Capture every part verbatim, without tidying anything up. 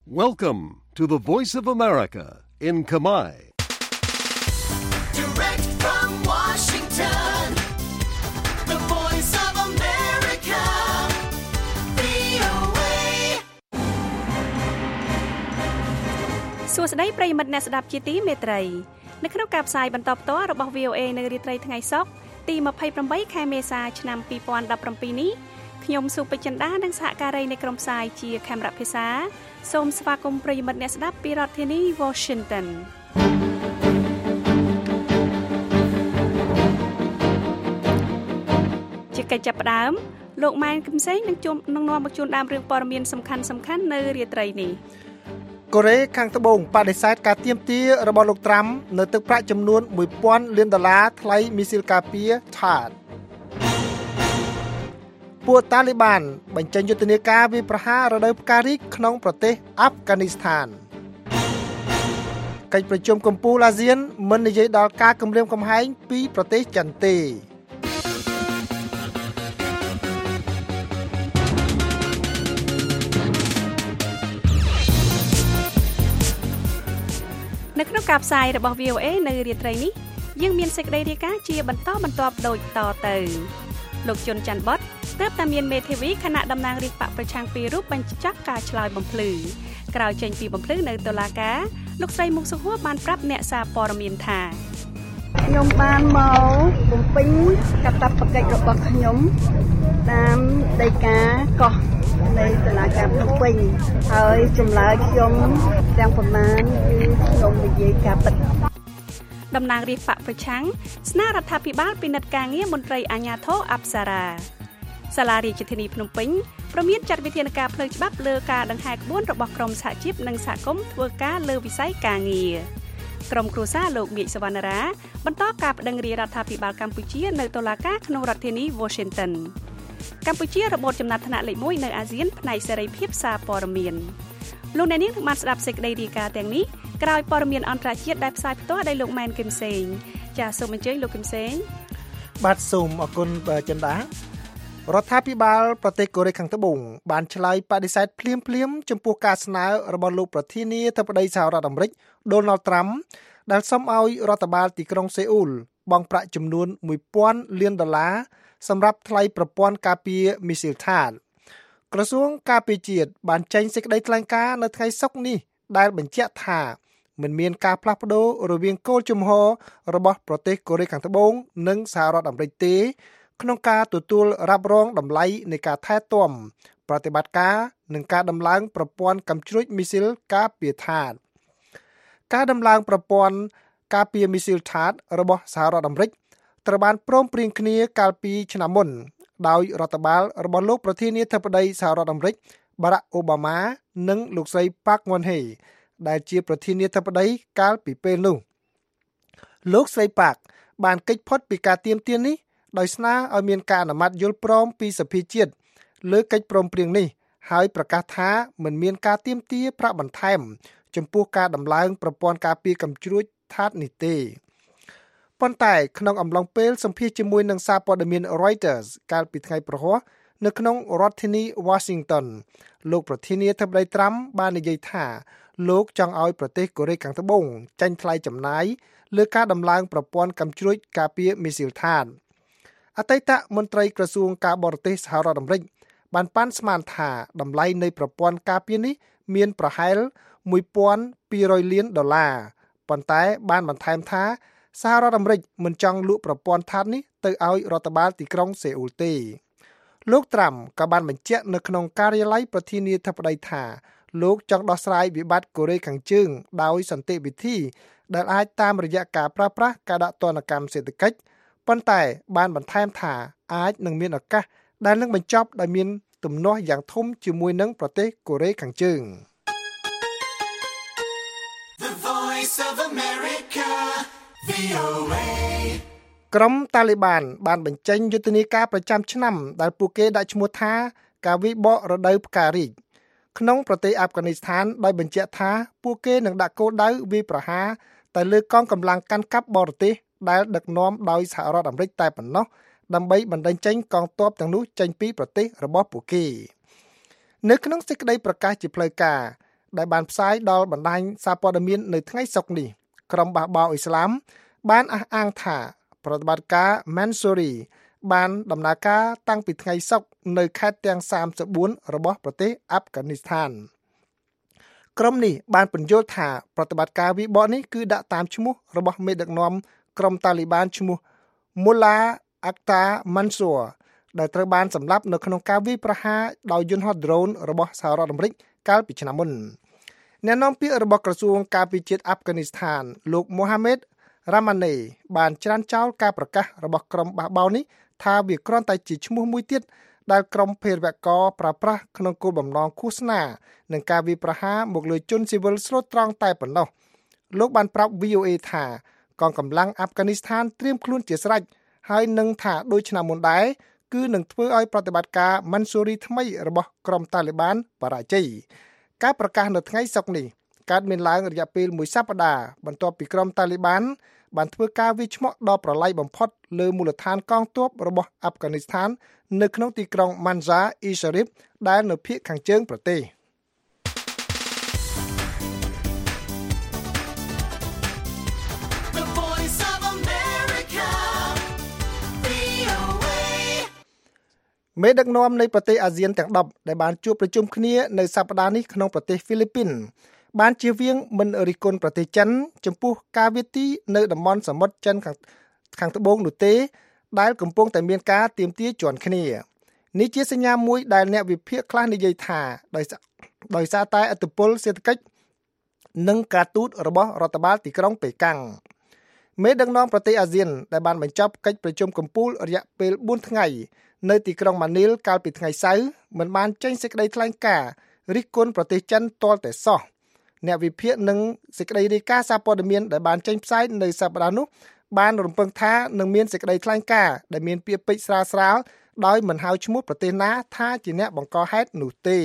Welcome to the Voice of America in Khmer. Direct from Washington, the Voice of America, វី អូ เอ សួស្តីប្រិយមិត្តអ្នកស្ដាប់ជាទីមេត្រីនៅក្នុងការផ្សាយបន្តផ្ទាល់របស់ វី អូ เอ នៅរាត្រីថ្ងៃសុក្រទីยี่สิบแปดខែមេសាឆ្នាំยี่สิบสิบเจ็ดនេះខ្ញុំសុពេជ្ជន្តានិងសហការីនៃក្រុមផ្សាយជាខេមរៈភាសាសូមស្វាគមន៍ប្រិយមិត្តអ្នកស្ដាប់ពីរដ្ឋធានី Washington ជាកិច្ចចាប់ផ្ដើមលោកម៉ែនគឹមសេងនឹងជួបនឹងនាំមកជូនដើមរឿងព័ត៌មានសំខាន់សំខាន់នៅរាត្រីនេះកូរ៉េខាងត្បូងបដិសេធការទាមទាររបស់លោកត្រាំនៅទឹកប្រាក់ចំនួនមួយពាន់លានដុល្លារថ្លៃមីស៊ីលការពារ Thad ពួកតាលីបានបញ្ចេញយុទ្ធនាការវាយប្រហាររដូវផ្ការីកក្នុងប្រទេសអាហ្វហ្គានីស្ថានកិច្ចប្រជុំកំពូលអាស៊ានមិននិយាយដល់ការគំរាមកំហែងពីប្រទេសចិនទេនៅក្នុងការផ្សាយរបស់ វី អូ เอ នៅរាត្រីនេះយើងមានសេចក្តីរាយការណ៍ជាបន្តបន្ទាប់ដូចតទៅលោកជុនច័ន្ទបតទើបតែមានមេធាវីគណៈតំណាងរាស្ត្របកប្រឆាំងពីររូបបញ្ជាក់ការឆ្លើយបំភ្លឺក្រោយចេញពីបំភ្លឺនៅតុលាការលោកស្រីមុខសុហួរបានប្រាប់អ្នកសារព័ត៌មានថាខ្ញុំបានមកបំពេញកាតព្វកិច្ចរបស់ខ្ញុំតាមដីកាកោះនៃតុលាការភ្នំពេញហើយចម្លើយខ្ញុំទាំងប្រមាណគឺខ្ញុំនិយាយការពិតតំណាងរាស្ត្របកប្រឆាំងស្នើរដ្ឋាភិបាលពិនិត្យការងារមន្ត្រីអាជ្ញាធរអប្សរាសាលារាជធានីភ្នំពេញព្រមានចាត់វិធានការផ្លូវច្បាប់លើការដង្ហែក្បួនរបស់ក្រមសហជីពនិងសហគមន៍ធ្វើការលើវិស័យការងារក្រុមគ្រួសារលោកមៀកសវណ្ណារាបន្តការប្តឹងរាយរដ្ឋាភិបាលកម្ពុជានៅតុលាការក្នុងរដ្ឋធានី Washington កម្ពុជារបូតចំណាត់ថ្នាក់លេខមួយនៅអាស៊ានផ្នែកសេរីភាពសារព័ត៌មានលោកអ្នកនាងនឹងបានស្ដាប់សេចក្តីរាយការណ៍ទាំងនេះក្រោយព័ត៌មានអន្តរជាតិដែលផ្សាយផ្ទាល់ដោយលោកម៉ែនគឹមសេងចាសសូមអញ្ជើញលោកគឹមសេងបាទសូមអរគុណចិន្តារដ្ឋាភិបាលប្រទេសកូរ៉េខាងត្បូងបានឆ្លើយបដិសេធភ្លាមៗចំពោះការស្នើរបស់លោកប្រធានាធិបតីសហរដ្ឋអាមេរិក Donald Trump ដែលសុំឲ្យរដ្ឋបាលទីក្រុងសេអ៊ូលបង់ប្រាក់ចំនួនមួយពាន់លានដុល្លារសម្រាប់ថ្លៃប្រព័ន្ធការពារមីស៊ីល Thad ក្រសួងការពារជាតិបានចេញសេចក្តីថ្លែងការណ៍នៅថ្ងៃសុក្រនេះដែលបញ្ជាក់ថាមិនមានការផ្លាស់ប្ដូររវាងគោលជំហររបស់ប្រទេសកូរ៉េខាងត្បូងនិងសហរដ្ឋអាមេរិកទេក្នុងការទទួលរ៉ាប់រងតម្លៃនៃការថែទាំប្រតិបត្តិការនិងការដំឡើងប្រព័ន្ធកាំជ្រួចមីស៊ីលការពារ Thad ការដំឡើងប្រព័ន្ធការពារមីស៊ីល Thad របស់សហរដ្ឋអាមេរិកត្រូវបានព្រមព្រៀងគ្នាកាលពីឆ្នាំមុនដោយរដ្ឋបាលរបស់លោកប្រធានាធិបតីសហរដ្ឋអាមេរិក Barack Obama និងលោកស្រី Park Geun-hye ដែលជាប្រធានាធិបតីកាលពីពេលនោះលោកស្រី Park បានគេចផុតពីការទាមទារនេះដោយស្នើឲ្យមានការអនុម័តយល់ព្រមពីសភាជាតិលើកិច្ចព្រមព្រៀងនេះហើយប្រកាសថាមិនមានការទាមទារប្រាក់បន្ថែមចំពោះការដំឡើងប្រព័ន្ធការពារកាំជ្រួច Thad នេះទេប៉ុន្តែក្នុងអំឡុងពេលសម្ភាសជាមួយនឹងសារព័ត៌មាន Reuters កាលពីថ្ងៃព្រហស្បតិ៍នៅក្នុងរដ្ឋធានី Washington លោកប្រធានាធិបតី Trump បាននិយាយថាលោកចង់ឲ្យប្រទេសកូរ៉េខាងត្បូងចាញ់ថ្លៃចំណាយលើការដំឡើងប្រព័ន្ធកាំជ្រួចការពារមីស៊ីល Thad អតីតមន្ត្រីក្រសួងការបរទេសសហរដ្ឋអាមេរិកបានប៉ាន់ស្មានថាតម្លៃនៃប្រព័ន្ធការពារនេះមានប្រហែលមួយពាន់ពីររយលានដុល្លារប៉ុន្តែបានបន្ថែមថាសហរដ្ឋអាមេរិកមិនចង់លក់ប្រព័ន្ធ Thad នេះទៅឲ្យរដ្ឋបាលទីក្រុងសេអ៊ូលទេលោកត្រាំក៏បានបញ្ជាក់នៅក្នុងការិយាល័យប្រធានាធិបតីថាលោកចង់ដោះស្រាយវិបត្តិកូរ៉េខាងជើងដោយសន្តិវិធីដែលអាចតាមរយៈការប្រើប្រាស់ការដាក់ទណ្ឌកម្មសេដ្ឋកិច្ចប៉ុន្តែបានបន្ថែមថាអាចនឹងមានឱកាសដែលនឹងបញ្ចប់ដោយមានទំនាស់យ៉ាងធំជាមួយនឹងប្រទេសកូរ៉េខាងជើង The Voice of America វី អូ เอក្រុមតាលីបានបានបញ្ចេញយុទ្ធនាការប្រចាំឆ្នាំដែលពួកគេដាក់ឈ្មោះថាការវាយបករដូវផ្ការីកក្នុងប្រទេសអាហ្វហ្គានីស្ថានដោយបញ្ជាក់ថាពួកគេនឹងដាក់គោលដៅវាយប្រហារតែលើកងកម្លាំងកាន់កាប់បរទេសដែលដឹកនាំដោយសហរដ្ឋអាមេរិកតែប៉ុណ្ណោះដើម្បីបណ្តេញចេញកងទ័ពទាំងនោះចេញពីប្រទេសរបស់ពួកគេនៅក្នុងសេចក្តីប្រកាសជាផ្លូវការដែលបានផ្សាយដល់បណ្ដាញសារព័ត៌មាននៅថ្ងៃសុក្រនេះក្រុមបះបោរអ៊ីស្លាមបានអះអាងថាប្រតិបត្តិការ Mansouri បានដំណើរការតាំងពីថ្ងៃសុក្រនៅខេត្តទាំងសាមសិបបួនរបស់ប្រទេសអាហ្វហ្គានីស្ថានក្រុមនេះបានពន្យល់ថាប្រតិបត្តិការវិបកនេះគឺដាក់តាមឈ្មោះរបស់មេដឹកនាំក្រុមតាលីបានឈ្មោះ Mullah Akhtar Mansour ដែលត្រូវបានសម្លាប់នៅក្នុងការវាយប្រហារដោយយន្តហោះ drone របស់សហរដ្ឋអាមេរិកកាលពីឆ្នាំមុនអ្នកនាំពាក្យរបស់ក្រសួងការពារជាតិអាហ្វហ្គានីស្ថានលោក Mohamed Ramane បានច្រានចោលការប្រកាសរបស់ក្រុមបះបោរនេះថាវាគ្រាន់តែជាឈ្មោះមួយទៀតដែលក្រុមភេរវករប្រើប្រាស់ក្នុងគោលបំណងឃោសនានឹងការវាយប្រហារមកលើជនស៊ីវិលស្លូតត្រង់តែប៉ុណ្ណោះលោកបានប្រាប់ វី អូ អេ ថាកងកម្លាំងអាហ្វហ្គានីស្ថានត្រៀមខ្លួនជាស្រេចហើយនឹងថាដូចឆ្នាំមុនដែរគឺនឹងធ្វើឲ្យប្រតិបត្តិការ Mansouri ថ្មីរបស់ក្រុមតាលីបានបរាជ័យការប្រកាសនៅថ្ងៃសុក្រនេះកើតមានឡើងរយៈពេលមួយសប្តាហ៍បន្ទាប់ពីក្រុមតាលីបានបានធ្វើការវាយឆ្មក់ដ៏ប្រឡាយបំផុតលើមូលដ្ឋានកងទ័ពរបស់អាហ្វហ្គានីស្ថាននៅក្នុងទីក្រុង Manzar-e-Sharif ដែលនៅភាគខាងជើងប្រទេសមេដឹកនាំនៃប្រទេសអាស៊ានទាំងដប់ដែលបានជួបប្រជុំគ្នានៅសប្តាហ៍នេះក្នុងប្រទេសហ្វីលីពីនបានជៀសវាងមិនរិះគន់ប្រទេសចិនចំពោះការវាយទីនៅតំបន់សមុទ្រចិនខាងខាងត្បូងនោះទេដែលកំពុងតែមានការទាមទារជាន់គ្នានេះជាសញ្ញាមួយដែលអ្នកវិភាគខ្លះនិយាយថាដោយដោយសារតែឥទ្ធិពលសេដ្ឋកិច្ចនិងការទូតរបស់រដ្ឋបាលទីក្រុងប៉េកាំងមេដឹកនាំប្រទេសអាស៊ានដែលបានបញ្ចប់កិច្ចប្រជុំកំពូលរយៈពេលបួនថ្ងៃនៅទីក្រុងម៉ានីលកាលពីថ្ងៃសៅរ៍មិនបានចេញសេចក្តីថ្លែងការណ៍រិះគន់ប្រទេសចិនទាល់តែសោះអ្នកវិភាគនិងសេចក្តីរាយការណ៍សារព័ត៌មានដែលបានចេញផ្សាយនៅសប្តាហ៍នោះបានរំពឹងថានឹងមានសេចក្តីថ្លែងការណ៍ដែលមានពាក្យពេចន៍ស្រាលស្រាលដោយមិនហៅឈ្មោះប្រទេសណាថាជាអ្នកបង្កហេតុនោះទេ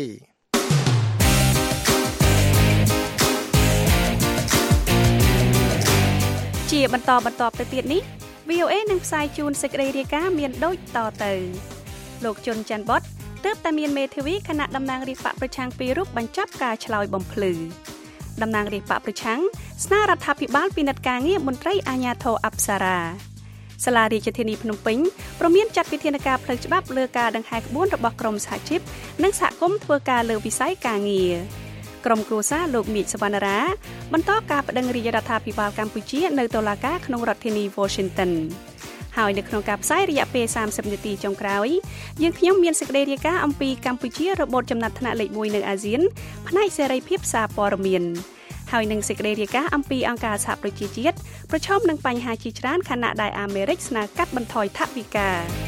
ជាបន្តបន្តទៅទៀតនេះ វី អូ អេ នឹងផ្សាយជូនសេចក្តីរាយការណ៍មានដូចតទៅលោកជុនច័ន្ទបតទើបតែមានមេធាវីគណៈតំណាងរាស្ត្របកប្រឆាំងពីររូបបញ្ចប់ការឆ្លើយបំភ្លឺតំណាងរាស្ត្របកប្រឆាំងស្នើរដ្ឋាភិបាលពិនិត្យការងារមន្ត្រីអាជ្ញាធរអប្សរាសាលារាជធានីភ្នំពេញព្រមមានចាត់វិធានការផ្លូវច្បាប់លើការដង្ហែក្បួនរបស់ក្រមសហជីពនិងសហគមន៍ធ្វើការលើវិស័យការងារក្រុមគ្រួសារលោកមីកសវណ្ណារាបន្តការប្តឹងរាជរដ្ឋាភិបាលកម្ពុជានៅតុលាការក្នុងរដ្ឋធានី Washington ហើយនៅក្នុងការផ្សាយរយៈពេលសាមសិបនាទីចុងក្រោយយើងខ្ញុំមានសេចក្តីរាយការណ៍អំពីកម្ពុជារបូតចំណាត់ថ្នាក់លេខមួយនៅអាស៊ានផ្នែកសេរីភាពសារព័ត៌មានហើយនឹងសេចក្តីរាយការណ៍អំពីអង្គការសហប្រជាជាតិប្រឈមនឹងបញ្ហាជាច្រើនខណៈដែលអាមេរិកស្នើកាត់បន្ថយថវិកា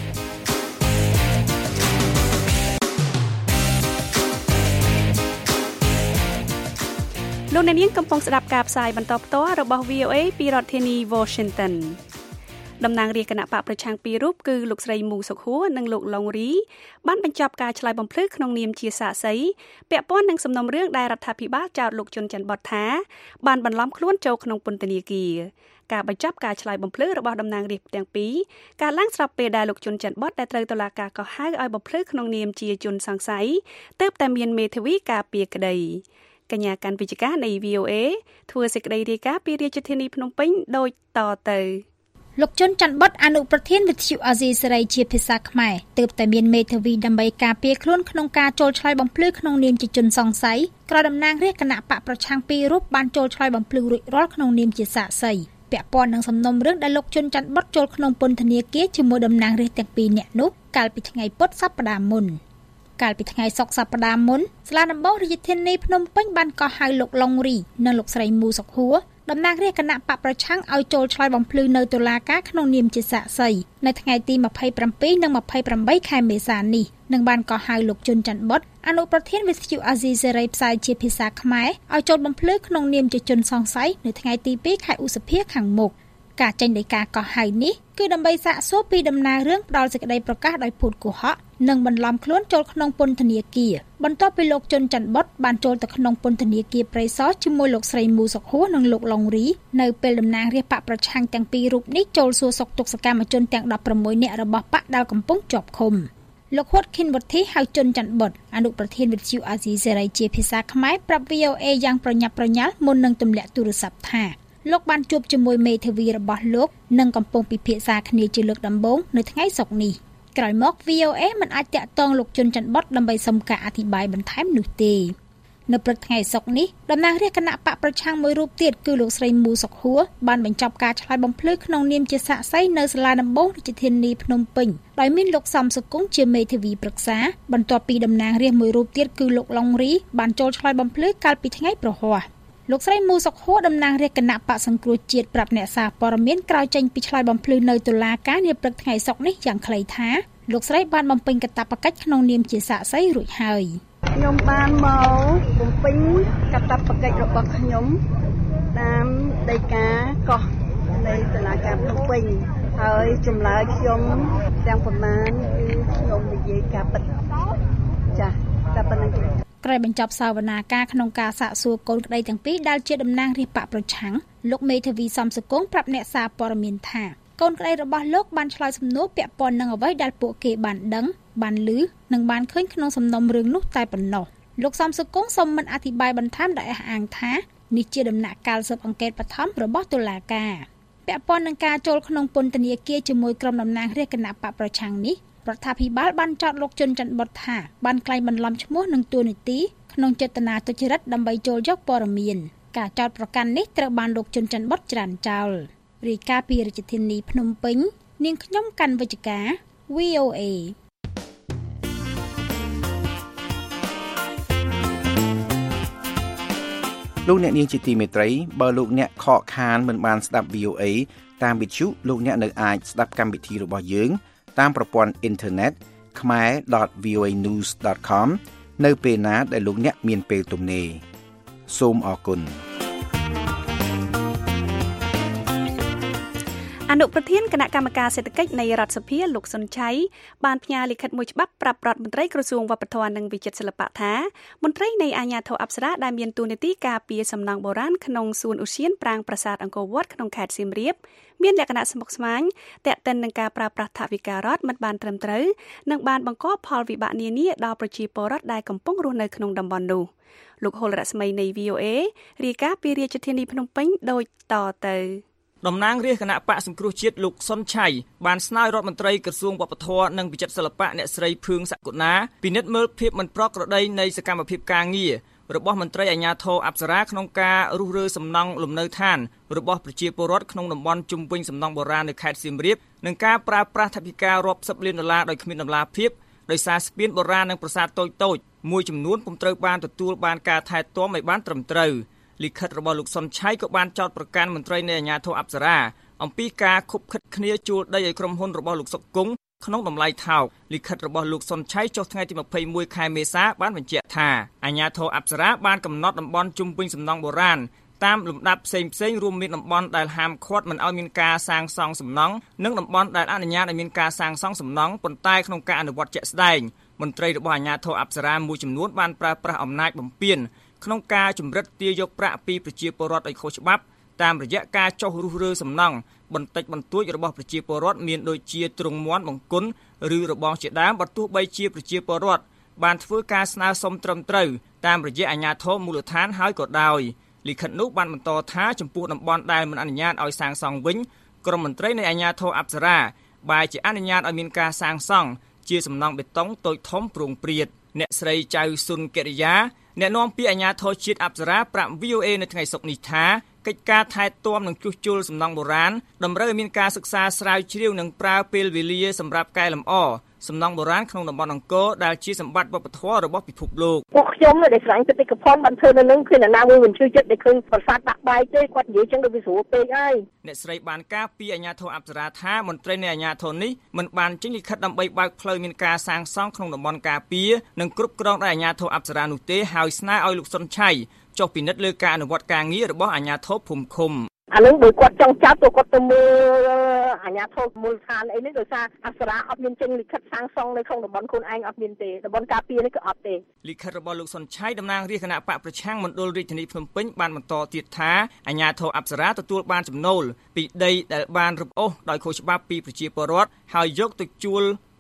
លោកអ្នកនាងកំពុងស្ដាប់ការផ្សាយបន្តផ្ទាល់របស់ វី អូ អេ ពីរដ្ឋធានី Washington តំណាងរាជគណៈបកប្រឆាំងពីររូបគឺលោកស្រីមូសុខួរនិងលោកឡុងរីបានបញ្ចប់ការឆ្លើយបំភ្លឺក្នុងនាមជាសាក្សីពាក់ព័ន្ធនឹងសំណុំរឿងដែលរដ្ឋាភិបាលចោទលោកជុនច័ន្ទបតថាបានបន្លំខ្លួនចូលក្នុងពន្ធនាគារការបញ្ចប់ការឆ្លើយបំភ្លឺរបស់តំណាងរាស្ត្រទាំងពីរការឡើងស្របពេលដែលលោកជុនច័ន្ទបតដែលត្រូវតុលាការកោះហៅឲ្យបំភ្លឺក្នុងនាមជាជនសង្ស័យទើបតែមានមេធាវីការពារក្តីកញ្ញាកាន់វិជ្ជការនៃ វី អូ អេ ធ្វើសេចក្តីរាយការណ៍ពីរាជធានីភ្នំពេញដូចតទៅលោកជុនច័ន្ទបតអនុប្រធានវិទ្យុអាស៊ីសេរីជាភាសាខ្មែរទើបតែមានមេធាវីដើម្បីការពារខ្លួនក្នុងការចូលឆ្លើយបំភ្លឺក្នុងនាមជាជនសង្ស័យក្រោយតំណាងរាស្ត្រគណៈបកប្រឆាំងពីររូបបានចូលឆ្លើយបំភ្លឺរួចរាល់ក្នុងនាមជាសាក្សីពាក់ព័ន្ធនឹងសំណុំរឿងដែលលោកជុនច័ន្ទបតចូលក្នុងពន្ធនាគារជាមួយតំណាងរាស្ត្រទាំងពីរនាក់នោះកាលពីថ្ងៃពុធសប្តាហ៍មុនកាលពីថ្ងៃសុក្រសប្តាហ៍មុនសាលាដំបងរាជធានីភ្នំពេញបានកោះហៅលោកឡុងរីនិងលោកស្រីមូសុខួរតំណាងរាស្ត្រគណៈបកប្រឆាំងឲ្យចូលឆ្លើយបំភ្លឺនៅតុលាការក្នុងនាមជាសាក្សីនៅថ្ងៃទីម្ភៃប្រាំពីរនិងម្ភៃប្រាំបីខែមេសានេះនឹងបានកោះហៅលោកជុនច័ន្ទបតអនុប្រធានវិទ្យុអាស៊ីសេរីផ្សាយជាភាសាខ្មែរឲ្យចូលបំភ្លឺក្នុងនាមជាជនសង្ស័យនៅថ្ងៃទីពីរខែឧសភាខាងមុខការចេញដោយការកោះហៅនេះគឺដើម្បីសាកសួរពីដំណើររឿងផ្ដាល់សេចក្តីប្រកាសដោយភូតកុហកនិងបន្លំខ្លួនចូលក្នុងពន្ធនាគារបន្ទាប់ពីលោកជុនច័ន្ទបតបានចូលទៅក្នុងពន្ធនាគារព្រៃសរជាមួយលោកស្រីមូសុខួរនិងលោកឡុងរីនៅពេលតំណាងរាស្ត្របកប្រឆាំងទាំងពីររូបនេះចូលសួរសុខទុក្ខសកម្មជនទាំងដប់ប្រាំមួយនាក់របស់បកដែលកំពុងជាប់ឃុំលោកហ៊ុតខិនវុធីហៅជុនច័ន្ទបុតអនុប្រធានវិទ្យុអាស៊ីសេរីជាភាសាខ្មែរប្រាប់ វី អូ អេ យ៉ាងប្រញាប់ប្រញាល់មុននឹងទម្លាក់ទូរស័ព្ទថាលោកបានជួបជាមួយមេធាវីរបស់លោកនិងកំពុងពិភាក្សាគ្នាជាលើកដំបូងនៅថ្ងៃសុក្រនេះក្រោយមក វី អូ អេ មិនអាចតាក់ទងលោកជុនច័ន្ទបុតដើម្បីសុំការអធិប្បាយបន្ថែមនោះទេនៅព្រឹកថ្ងៃសុក្រនេះតំណាងរាស្ត្រគណៈបកប្រឆាំងមួយរូបទៀតគឺលោកស្រីមូសុខហួរបានបញ្ចប់ការឆ្លើយបំភ្លឺក្នុងនាមជាសាក្សីនៅសាលាដំបងរាជធានីភ្នំពេញដោយមានលោកសំសុគង្គជាមេធាវីប្រឹក្សាបន្ទាប់ពីតំណាងរាស្ត្រមួយរូបទៀតគឺលោកឡុងរីបានចូលឆ្លើយបំភ្លឺកាលពីថ្ងៃប្រហ័សលោកស្រីមូសុខហួរតំណាងរាស្ត្រគណៈបកសង្គ្រោះជាតិប្រាប់អ្នកសារព័ត៌មានក្រោយចេញពីឆ្លើយបំភ្លឺនៅតុលាការនាព្រឹកថ្ងៃសុក្រនេះយ៉ាងខ្លីថាលោកស្រីបានបំពេញកាតព្វកិច្ចក្នុងនាមជាសាក្សីរួចហើយខ្ញុំបានមកបំពេញកាតព្វកិច្ចរបស់ខ្ញុំតាមដីកាកោះនៃតុលាការភ្នំពេញហើយចម្លើយខ្ញុំទាំងប៉ុន្មានគឺខ្ញុំនិយាយការពិតចា៎តែប៉ុណ្្នឹងក្រោយបញ្ចប់សវនាការក្នុងការសាកសួរកូនក្តីទាំងពីរដែលជាតំណាងរាស្ត្របកប្រឆាំងលោកមេធាវីសំសុគង្គប្រាប់អ្នកសារព័ត៌មានថាកូនក្តីរបស់លោកបានឆ្លើយសំណួរពាក់ព័ន្ធនឹងអ្វីដែលពួកគេបានដឹងបានឮនិងបានឃើញក្នុងសំណុំរឿងនោះតែប៉ុណ្ណោះលោកសំសុគង្គសូមមិនអធិប្បាយបន្ថែមដោយអះអាងថានេះជាដំណាក់កាលស៊ើបអង្កេតបឋមរបស់តុលាការពាក់ព័ន្ធនឹងការចូលក្នុងពន្ធនាគារជាមួយក្រុមតំណាងរាស្ត្រគណៈបកប្រឆាំងនេះរដ្ឋាភិបាលបានចោទលោកជុនច័ន្ទបុតថាបានក្លែងបន្លំឈ្មោះនឹងតួនាទីក្នុងចេតនាទុច្ចរិតដើម្បីចូលយកព័ត៌មានការចោទប្រកាន់នេះត្រូវបានលោកជុនច័ន្ទបុតច្រានចោលរាយការណ៍ពីរាជធានីភ្នំពេញនាងខ្ញុំកាន់វិជ្ជការ វី អូ អេលោកអ្នកនាងជាទីមេត្រីបើលោកអ្នកខកខានមិនបានស្ដាប់ វី អូ អេ តាមវិទ្យុលោកអ្នកនៅអាចស្ដាប់កម្មវិធីរបស់យើងតាមប្រព័ន្ធអ៊ីនធឺណិត ខ្មែរ ដត វី អូ អេ ញូស ដត ខម នៅពេលណាដែលលោកអ្នកមានពេលទំនេរសូមអរគុណអនុប្រធានគណៈកម្មការសេដ្ឋកិច្ចនៃរដ្ឋសភាលោកសុនឆៃបានផ្ញើលិខិតមួយច្បាប់ប្រាប់រដ្ឋមន្ត្រីក្រសួងវប្បធម៌និងវិចិត្រសិល្បៈថាមន្ត្រីនៃអាជ្ញាធរអប្សរាដែលមានតួនាទីការពារសំណង់បុរាណក្នុងសួនឧទ្យានប្រាង្គប្រាសាទអង្គរវត្តក្នុងខេត្តសៀមរាបមានលក្ខណៈស្មុគស្មាញទាក់ទិននឹងការប្រើប្រាស់ថវិការដ្ឋមិនបានត្រឹមត្រូវនិងបានបង្កផលវិបាកនានាដល់ប្រជាពលរដ្ឋដែលកំពុងរស់នៅក្នុងតំបន់នោះលោកហុលរស្មីនៃ វី អូ អេ រាយការណ៍ពីរាជធានីភ្នំពេញដូចតទៅតំណាងរាស្ត្រគណៈបកសង្គ្រោះជាតិលោកសុនឆៃបានស្នើរដ្ឋមន្ត្រីក្រសួងវប្បធម៌និងវិចិត្រសិល្បៈអ្នកស្រីភឿងសក្កុណាពិនិត្យមើលភាពមិនប្រក្រតីនៃសកម្មភាពការងាររបស់មន្ត្រីអាជ្ញាធរអប្សរាក្នុងការរុះរើសំណង់លំនៅឋានរបស់ប្រជាពលរដ្ឋក្នុងតំបន់ជុំវិញសំណង់បុរាណនៅខេត្តសៀមរាបនិងការប្រើប្រាស់ថវិការាប់សិបលានដុល្លារដោយគ្មានដំណាភាពដោយសារស្ពានបុរាណនិងប្រាសាទតូចៗមួយចំនួនពុំត្រូវបានទទួលបានការថែទាំឲ្យបានត្រឹមត្រូវលិខិតរបស់លោកសុនឆៃក៏បានចោទប្រកាន់មន្ត្រីនៃអាជ្ញាធរអប្សរាអំពីការខុបខិតគ្នាជួលដីឲ្យក្រុមហ៊ុនរបស់លោកសុកគង់ក្នុងតម្លៃថោកលិខិតរបស់លោកសុនឆៃចុះថ្ងៃទីម្ភៃមួយខែមេសាបានបញ្ជាក់ថាអាជ្ញាធរអប្សរាបានកំណត់តំបន់ជុំវិញសំណង់បុរាណតាមលំដាប់ផ្សេងៗរួមមានតំបន់ដែលហាមឃាត់មិនឲ្យមានការសាងសង់សំណង់និងតំបន់ដែលអនុញ្ញាតឲ្យមានការសាងសង់សំណង់ប៉ុន្តែក្នុងការអនុវត្តជាក់ស្ដែងមន្ត្រីរបស់អាជ្ញាធរអប្សរាមួយចំនួនបានប្រើប្រាស់អំណាចបំពានក្នុងការជំរិតទារយកប្រាក់ពីប្រជាពលរដ្ឋឲ្យខុសច្បាប់តាមរយៈការចុះរុះរើសំណង់បន្តិចបន្តួចរបស់ប្រជាពលរដ្ឋមានដូចជាទ្រង់មាន់បង្គន់ឬរបងជាដើមបើទោះបីជាប្រជាពលរដ្ឋបានធ្វើការស្នើសុំត្រឹមត្រូវតាមរយៈអាជ្ញាធរមូលដ្ឋានហើយក៏ដោយលិខិតនោះបានបន្តថាចំពោះតំបន់ដែលមិនអនុញ្ញាតឲ្យសាងសង់វិញក្រុមមន្ត្រីនៃអាជ្ញាធរអប្សរាបែរជាអនុញ្ញាតឲ្យមានការសាងសង់ជាសំណង់បេតុងតូចធំប្រងព្រាតអ្នកស្រីចៅស៊ុនកិរិយាអ្នកនាំពាក្យអាជ្ញាធរជាតិអប្សរាប្រាប់ វី អូ អេ នៅថ្ងៃសុក្រនេះថាកិច្ចការថែទាំនិងជួសជុលសំណង់បុរាណតម្រូវឲ្យមានការសិក្សាស្រាវជ្រាវនិងប្រើពេលវេលាសម្រាប់កែលម្អសំណង់បុរាណក្នុងតំបន់អង្គរដែលជាសម្បត្តិវប្បធម៌របស់ពិភពលោកពួកខ្ញុំដែលស្រឡាញ់បេតិកភណ្ឌបានធ្វើនៅនឹងគឺអ្នកណាមួយមិនជឿចិត្តដែលឃើញប្រាសាទដាក់បាយទេគាត់និយាយចឹងដូចវាស្រួលពេកហើយអ្នកស្រីបានការពីអាជ្ញាធរអប្សរាថាមន្ត្រីនៃអាជ្ញាធរនេះមិនបានចេញលិខិតដើម្បីបើកផ្លូវមានការសាងសង់ក្នុងតំបន់ការពារនិងគ្រប់គ្រងដោយអាជ្ញាធរអប្សរានោះទេហើយស្នើឲ្យលោកសុនឆៃចុះពិនិត្យលើការអនុវត្តការងាររបស់អាជ្ញាធរភូមិឃុំអានឹងបើគាត់ចង់ចាប់ទៅគាត់ទៅមើលអាជ្ញាធរមូលដ្ឋានអីនេះដោយសារអប្សរាអត់មានចេញលិខិតសាងសង់នៅក្នុងតំបន់ខ្លួនឯងអត់មានទេតំបន់ការពារនេះក៏អត់ទេលិខិតរបស់លោកសុនឆៃតំណាងរាជគណៈបកប្រឆាំងមណ្ឌលរាជធានីភ្នំពេញបានបន្តទៀតថាអាជ្ញាធរអប្សរាទទួលបានចំណូលពីដីដែលបានរឹបអូសដោយខុសច្បាប់ពីប្រជាពលរដ្ឋហើយយកទៅជួល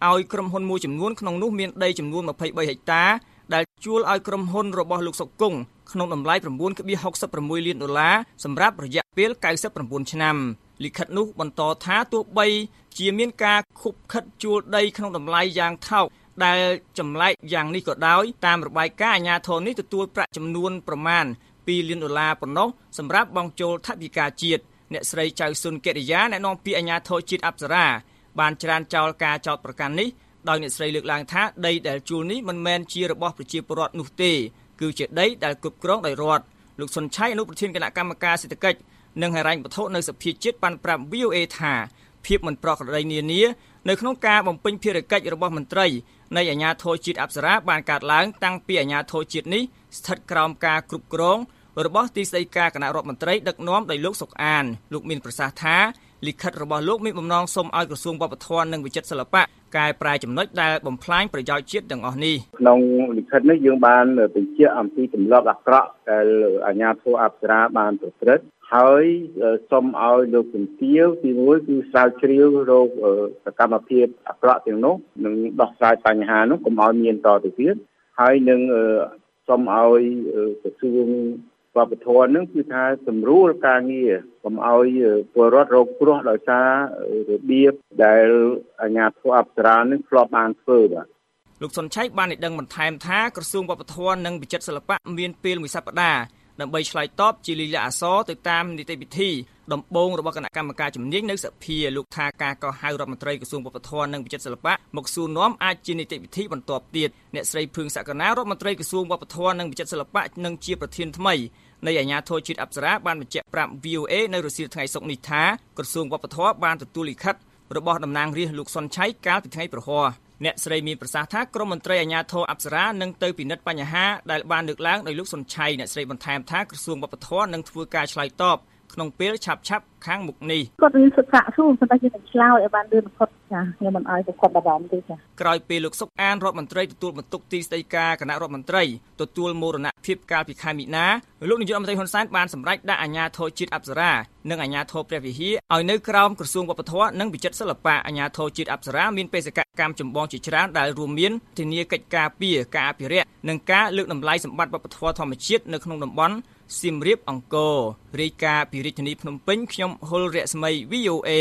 ឲ្យក្រុមហ៊ុនមួយចំនួនក្នុងនោះមានដីចំនួនยี่สิบสามហិកតាដែលជួលឲ្យក្រុមហ៊ុនរបស់លោកសុកគង់ក្នុងតម្លៃ nine point six sixលានដុល្លារសម្រាប់រយៈពេលninety-nineឆ្នាំលិខិតនោះបន្តថាទោះបីជាមានការខុបខិតជួលដីក្នុងតម្លៃយ៉ាងថោកដែលចម្លែកយ៉ាងនេះក៏ដោយតាមរបាយការណ៍អាជ្ញាធរនេះទទួលប្រាក់ចំនួនប្រមាណtwoលានដុល្លារប៉ុណ្ណោះសម្រាប់បង់ចូលថវិកាជាតិអ្នកស្រីចៅស៊ុនកិរិយាអ្នកនាំពាក្យអាជ្ញាធរជាតិអប្សរាបានច្រានចោលការចោទប្រកាន់នេះដោយអ្នកស្រីលើកឡើងថាដីដែលជួលនេះមិនមែនជារបស់ប្រជាពលរដ្ឋនោះទេគឺជាដីដែលគ្រប់គ្រងដោយរដ្ឋលោកសុនឆៃអនុប្រធានគណៈកម្មការសេដ្ឋកិច្ចនិងហិរញ្ញវត្ថុនៅសភាជាតិបានប្រាប់ V O A ថាភាពមិនប្រក្រតីនានានៅក្នុងការបំពេញភារកិច្ចរបស់មន្ត្រីនៃអាជ្ញាធរជាតិអប្សរាបានកើតឡើងតាំងពីអាជ្ញាធរជាតិនេះស្ថិតក្រោមការគ្រប់គ្រងរបស់ទីស្តីការគណៈរដ្ឋមន្ត្រីដឹកនាំដោយលោកសុកអានលោកមានប្រសាសន៍ថាលិខិតរបស់លោកមានបំណងសុំឲ្យក្រសួងវប្បធម៌និងវិចិត្រសិល្បៈកែប្រែចំណុចដែលបំផ្លាញប្រយោជន៍ជាតិទាំងអស់នេះក្នុងលិខិតនេះយើងបានបញ្ជាក់អំពីទម្លាប់អាក្រក់ដែលអាជ្ញាធរអប្សរាបានប្រព្រឹត្តហើយសូមឲ្យលោកជំទាវទីមួយគឺស្រាវជ្រាវរោគសកម្មភាពអាក្រក់ទាំងនោះនិងដោះស្រាយបញ្ហានោះកុំឲ្យមានតទៅទៀតហើយនឹងសូមឲ្យក្រសួងវប្បធម៌នឹងគឺថាសម្រួលការងារកុំឲ្យពលរដ្ឋរងគ្រោះដោយសាររបៀបដែលអាជ្ញាធរអប្សរានឹងធ្លាប់បានធ្វើបាទលោកសុនឆៃបានឲ្យដឹងបន្ថែមថាក្រសួងវប្បធម៌និងវិចិត្រសិល្បៈមានពេលមួយសប្តាហ៍ដើម្បីឆ្លើយតបជាលិលាអក្សរទៅតាមនីតិវិធីដំបូងរបស់គណៈកម្មការជំនាញនៅសភាលោកថាការកោះហៅរដ្ឋមន្ត្រីក្រសួងវប្បធម៌និងវិចិត្រសិល្បៈមកសួរនាំអាចជានីតិវិធីបន្ទាប់ទៀតអ្នកស្រីភឿងសក្កណារដ្ឋមន្ត្រីក្រសួងវប្បធម៌និងវិចិត្រសិល្បៈនិងជាប្រធានថ្មីនៃអាជ្ញាធរជាតិអប្សរាបានបញ្ជាក់ប្រាប់ V O A នៅរសៀលថ្ងៃសុក្រនេះថាក្រសួងវប្បធម៌បានទទួលលិខិតរបស់តំណាងរាស្ត្រលោកសុនឆៃកាលពីថ្ងៃប្រហ័សអ្នកស្រីមានប្រសាសន៍ថាក្រមមន្ត្រីអាជ្ញាធរអប្សរានឹងទៅពិនិត្យបញ្ហាដែលបានលើកឡើងដោយលោកសុនឆៃអ្នកស្រីបន្ថែមថាក្រសួងវប្បធម៌នឹងធ្វើការឆ្លើយតបក្នុងពេលឆាប់ឆាប់ខាងមុខនេះគាត់មានសិក្សាសួរសម្រាប់ជាឆ្លើយឲ្យបានលឿនបំផុតចាខ្ញុំមិនឲ្យគាត់បារម្ភទេចាក្រោយពេលលោកសុកអានរដ្ឋមន្ត្រីទទួលបន្ទុកទីស្តីការគណៈរដ្ឋមន្ត្រីទទួលមរណភាពកាលពីខែមីនាលោកនាយករដ្ឋមន្ត្រីហ៊ុនសែនបានសម្រេចដាក់អាជ្ញាធរជាតិអប្សរានិងអាជ្ញាធរព្រះវិហារឲ្យនៅក្រោមក្រសួងវប្បធម៌និងវិចិត្រសិល្បៈអាជ្ញាធរជាតិអប្សរាមានបេសកកម្មចម្បងជាច្រើនដែលរួមមានធានាកិច្ចការពារការអភិរក្សនិងការលើកតម្លៃសម្បត្តិវប្បធម៌ធម្មជាតិនៅក្នុងតំបន់សៀមរាបអង្គររាយការណ៍ពីរាជធានីភ្នំពេញខ្ញុំហុលរស្មី V O A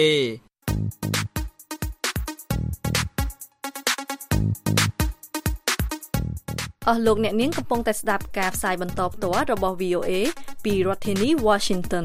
អស់លោកអ្នកនាងកំពុងតែស្ដាប់ការផ្សាយបន្តផ្ទាល់របស់ V O A ពីរដ្ឋធានី Washington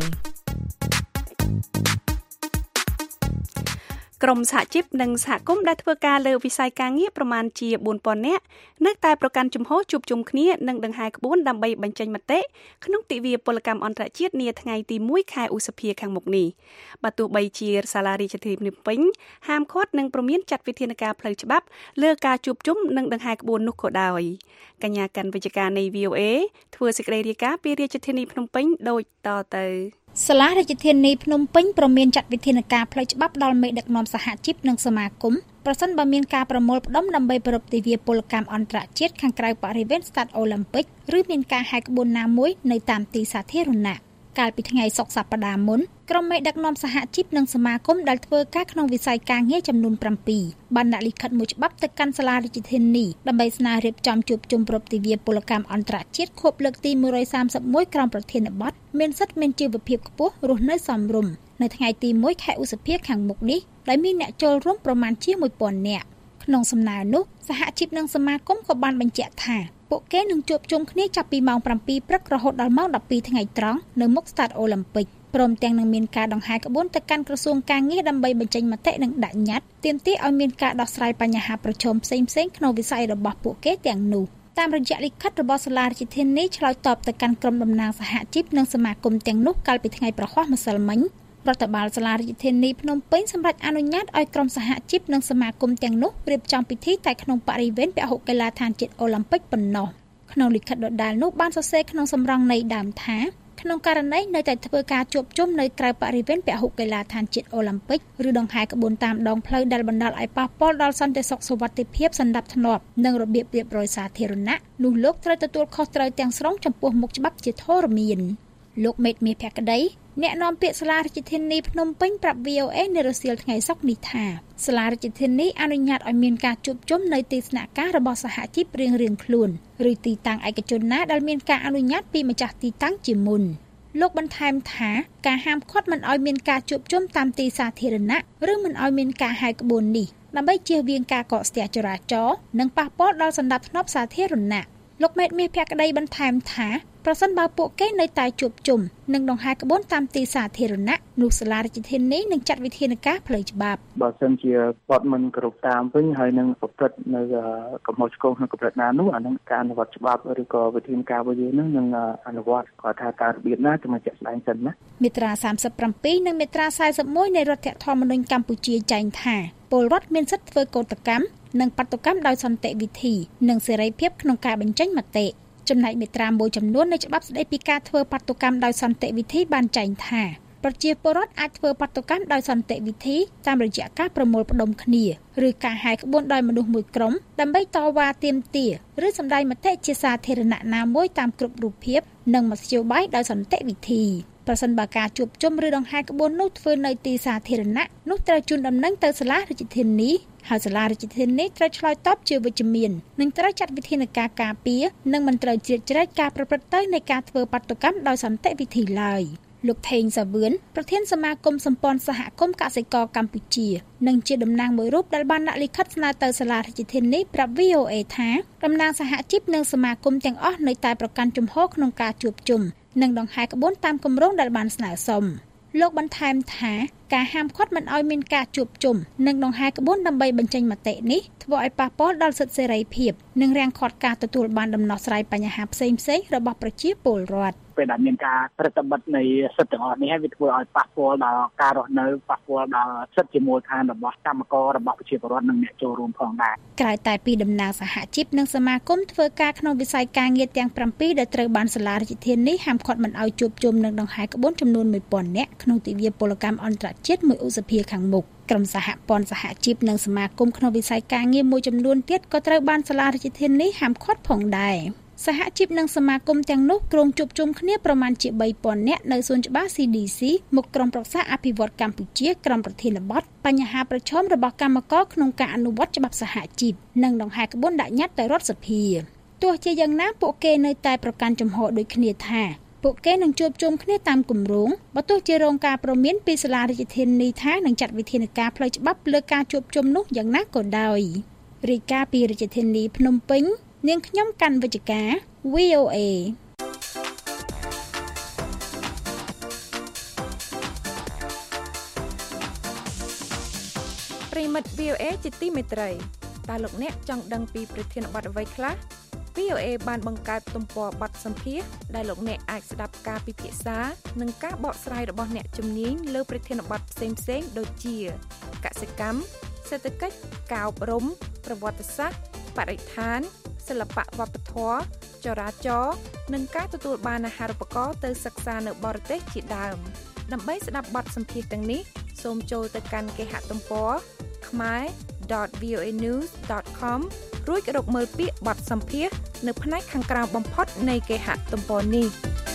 ក្រុមសហជីពនិងសហគមន៍ដែលធ្វើការលើវិស័យការងារប្រមាណជា bốnពាន់ នាក់នៅតែប្រកាន់ជំហរជួបជុំគ្នានិងដង្ហែក្បួនដើម្បីបញ្ចេញមតិក្នុងទិវាពលកម្មអន្តរជាតិនាថ្ងៃទីមួយខែឧសភាខាងមុខនេះបើទោះបីជាសាលារាជធានីភ្នំពេញហាមឃាត់និងព្រមានចាត់វិធានការផ្លូវច្បាប់លើការជួបជុំនិងដង្ហែក្បួននោះក៏ដោយកញ្ញាកាន់វិជ្ជការនៃ V O A ធ្វើសេចក្តីរាយការណ៍ពីរាជធានីភ្នំពេញដូចតទៅសាលារាជធានីភ្នំពេញព្រមានចាត់វិធានការផ្លូវច្បាប់ដល់មេដឹកនាំសហជីពនិងសមាគមប្រសិនបើមានការប្រមូលផ្ដុំដើម្បីប្រារព្ធទិវាពលកម្មអន្តរជាតិខាងក្រៅបរិវេណស្តាឌអូឡ িম্প ិកឬមានការហែកក្បួនណាមួយនៅតាមទីសាធារណៈកាលពីថ្ងៃសុក្រសប្តាហ៍មុនក្រុមមេដឹកនាំសហជីពនិងសមាគមដែលធ្វើការក្នុងវិស័យការងារចំនួន7បានដាក់លិខិតមួយច្បាប់ទៅកាន់សាលារាជធានីដើម្បីស្នើរៀបចំជួបជុំប្រពៃទិវាពលកម្មអន្តរជាតិខួបលើកទីone hundred thirty-oneក្រោមប្រធានបទមានសិទ្ធិមានជីវភាពខ្ពស់រស់នៅសមរម្យនៅថ្ងៃទីoneខែឧសភាខាងមុខនេះដែលមានអ្នកចូលរួមប្រមាណជាoneពាន់នាក់ក្នុងសំណើនោះសហជីពនិងសមាគមក៏បានបញ្ជាក់ថាពួកគេនឹងជួបជុំគ្នាចាប់ពីម៉ោងsevenព្រឹករហូតដល់ម៉ោងtwelveថ្ងៃត្រង់នៅមុខស្តាឌអូឡ িম্প ិកព្រមទាំងនឹងមានការដង្ហែក្បួនទៅកាន់ក្រសួងការងារដើម្បីបញ្ចេញមតិនិងដាក់ញត្តិទាមទារឲ្យមានការដោះស្រាយបញ្ហាប្រឈមផ្សេងៗក្នុងវិស័យរបស់ពួកគេទាំងនោះតាមរយៈលិខិតរបស់សាលារាជធានីឆ្លើយតបទៅកាន់ក្រុមតំណាងសហជីពនិងសមាគមទាំងនោះកាលពីថ្ងៃប្រហ័សម្សិលមិញរដ្ឋបាលសាលារាជធានីភ្នំពេញសម្រាប់អនុញ្ញាតឲ្យក្រុមសហជីពនិងសមាគមទាំងនោះរៀបចំពិធីតែក្នុងបរិវេណពហុកីឡដ្ឋានជាតិអូឡ িম্প ិកប៉ុណ្ណោះក្នុងលិខិតដដែលនោះបានសរសេរក្នុងសម្រងនៃដើមថាក្នុងករណីនៅតែធ្វើការជួបជុំនៅក្រៅបរិវេណពហុកីឡដ្ឋានជាតិអូឡ িম্প ិកឬដង្ហែក្បួនតាមដងផ្លូវដែលបណ្ដាលឲ្យប៉ះពាល់ដល់សន្តិសុខសុវត្ថិភាពសណ្ដាប់ធ្នាប់និងរបៀបរៀបរយសាធារណៈនោះលោកត្រូវទទួលខុសត្រូវទាំងស្រុងចំពោះមុខច្បាប់ជាធរមានលោកមេតមាសភក្តីអ្នកនាំពាក្យសាលារាជធានីភ្នំពេញប្រាប់ វី អូ เอ នៅរសៀលថ្ងៃសុក្រនេះថាសាលារាជធានីអនុញ្ញាតឲ្យមានការជួបជុំនៅទីស្នាក់ការរបស់សហជីពរៀងៗខ្លួនឬទីតាំងឯកជនណាដែលមានការអនុញ្ញាតពីម្ចាស់ទីតាំងជាមុនលោកបន្ថែមថាការហាមឃាត់មិនឲ្យមានការជួបជុំតាមទីសាធារណៈឬមិនឲ្យមានការហែកក្បួននេះដើម្បីជៀសវាងការកកស្ទះចរាចរណ៍និងប៉ះពាល់ដល់សណ្ដាប់ធ្នាប់សាធារណៈលោកមេតមាសភក្តីបន្ថែមថាប្រសិនបើពួកគេនៅតែជួបជុំនិងដង្ហែក្បួនតាមទីសាធារណៈនោះសាលារាជធានីនឹងចាត់វិធានការផ្លូវច្បាប់បើសិនជាគាត់មិនគោរពតាមវិញហើយនឹងប្រព្រឹត្តនៅកំហុសឆ្គងក្នុងកម្រិតណានោះអានឹងការអនុវត្តច្បាប់ឬក៏វិធានការរបស់យើងនឹងនឹងអនុវត្តគាត់ថាការរបៀបណាគឺមកជាក់ស្ដែងសិនណាមាត្រាសាមសិបប្រាំពីរនិងមាត្រាសែសិបមួយនៃរដ្ឋធម្មនុញ្ញកម្ពុជាចែងថាពលរដ្ឋមានសិទ្ធិធ្វើកោតកម្មនិងបាតុកម្មដោយសន្តិវិធីនិងសេរីភាពក្នុងការបញ្ចេញមតិចំណែកមាត្រាមួយចំនួននៃច្បាប់ស្តីពីការធ្វើបាតុកម្មដោយសន្តិវិធីបានចែងថាប្រជាពលរដ្ឋអាចធ្វើបាតុកម្មដោយសន្តិវិធីតាមរយៈការប្រមូលផ្ដុំគ្នាឬការហែកក្បួនដោយមនុស្សមួយក្រុមដើម្បីតវ៉ាទាមទារឬសម្ដែងមតិជាសាធារណៈណាមួយតាមគ្រប់រូបភាពនិងមធ្យោបាយដោយសន្តិវិធីប្រសិនបើការជួបជុំឬដង្ហែក្បួននោះធ្វើនៅទីសាធារណៈនោះត្រូវជូនដំណឹងទៅសាលារាជធានីហើយសាលារាជធានីត្រូវឆ្លើយតបជាវិជ្ជមាននិងត្រូវចាត់វិធានការការពារនិងមិនត្រូវជ្រៀតជ្រែកការប្រព្រឹត្តទៅនៃការធ្វើបាតុកម្មដោយសន្តិវិធីឡើយលោកថេងសាវឿនប្រធានសមាគមសម្ព័ន្ធសហគមន៍កសិករកម្ពុជានិងជាតំណាងមួយរូបដែលបានដាក់លិខិតស្នើទៅសាលារាជធានីប្រាប់ វី អូ เอ ថាតំណាងសហជីពនិងសមាគមទាំងអស់នៅតែប្រកាន់ជំហរក្នុងការជួបជុំនិងដង្ហែក្បួនតាមគម្រោងដែលបានស្នើសុំលោកបន្ថែមថាការហាមឃាត់មិនឲ្យមានការជួបជុំនិងដង្ហែក្បួនដើម្បីបញ្ចេញមតិនេះធ្វើឲ្យប៉ះពាល់ដល់សិទ្ធិសេរីភាពនិងរាំងឃាត់ការទទួលបានដំណោះស្រាយបញ្ហាផ្សេងៗរបស់ប្រជាពលរដ្ឋពេលដែលមានការប្រតិបត្តិនៃសិទ្ធិទាំងអស់នេះហើយវាធ្វើឲ្យប៉ះពាល់ដល់ការរស់នៅប៉ះពាល់ដល់សិទ្ធិជាមូលដ្ឋានរបស់កម្មកររបស់ប្រជាពលរដ្ឋនិងអ្នកចូលរួមផងដែរក្រៅតែពីតំណាងសហជីពនិងសមាគមធ្វើការក្នុងវិស័យការងារទាំងប្រាំពីរដែលត្រូវបានសាលារាជធានីហាមឃាត់មិនឲ្យជួបជុំនិងដង្ហែក្បួនចំនួនមួយពាន់នាក់ក្នុងទិវាពលកម្មអន្តរជាតិមួយឧសភាខាងមុខក្រុមសហព័ន្ធសហជីពនិងសមាគមក្នុងវិស័យការងារមួយចំនួនទៀតក៏ត្រូវបានសាលារាជធានីហាមឃាត់ផងដែរសហជីពនិងសមាគមទាំងនោះក្រុងជួបជុំគ្នាប្រមាណជាបីពាន់នាក់នៅសួនច្បារ ស៊ី ឌី ស៊ី មុខក្រុមប្រឹក្សាអភិវឌ្ឍកម្ពុជាក្រុមប្រធានបទបញ្ហាប្រឈមរបស់កម្មករក្នុងការអនុវត្តច្បាប់សហជីពនិងដង្ហែក្បួនដាក់ញត្តិទៅរដ្ឋសភាទោះជាយ៉ាងណាពួកគេនៅតែប្រកាន់ជំហរដូចគ្នាថាពួកគេនឹងជួបជុំគ្នាតាមគម្រោងបើទោះជារងការព្រមានពីសាលារាជធានីថានឹងចាត់វិធានការផ្លូវច្បាប់លើការជួបជុំនោះយ៉ាងណាក៏ដោយរាយការណ៍ពីរាជធានីភ្នំពេញនាងខ្ញុំកាន់វិជ្ជការ វី អូ เอប្រិមិត្ត វី អូ เอ ជាទីមេត្រីតើលោកអ្នកចង់ដឹងពីប្រធានបទអ្វីខ្លះ វី អូ เอ បានបង្កើតទំព័របទសម្ភាសន៍ដែលលោកអ្នកអាចស្ដាប់ការពិភាក្សានិងការបកស្រាយរបស់អ្នកជំនាញលើប្រធានបទផ្សេងៗដូចជាកសិកម្មសេដ្ឋកិច្ចការអប់រំប្រវត្តិសាស្ត្របរិស្ថានសិល្បៈវប្បធម៌ចរាចរណ៍និងការទទួលបានអាហារូបករណ៍ទៅសិក្សានៅបរទេសជាដើមដើម្បីស្ដាប់បទសម្ភាសន៍ទាំងនេះសូមចូលទៅកាន់គេហទំព័រ khmer dot v o a news dot com រួចរកមើលពាក្យបទសម្ភាសន៍នៅផ្នែកខាងក្រោមបំផុតនៃគេហទំព័រនេះ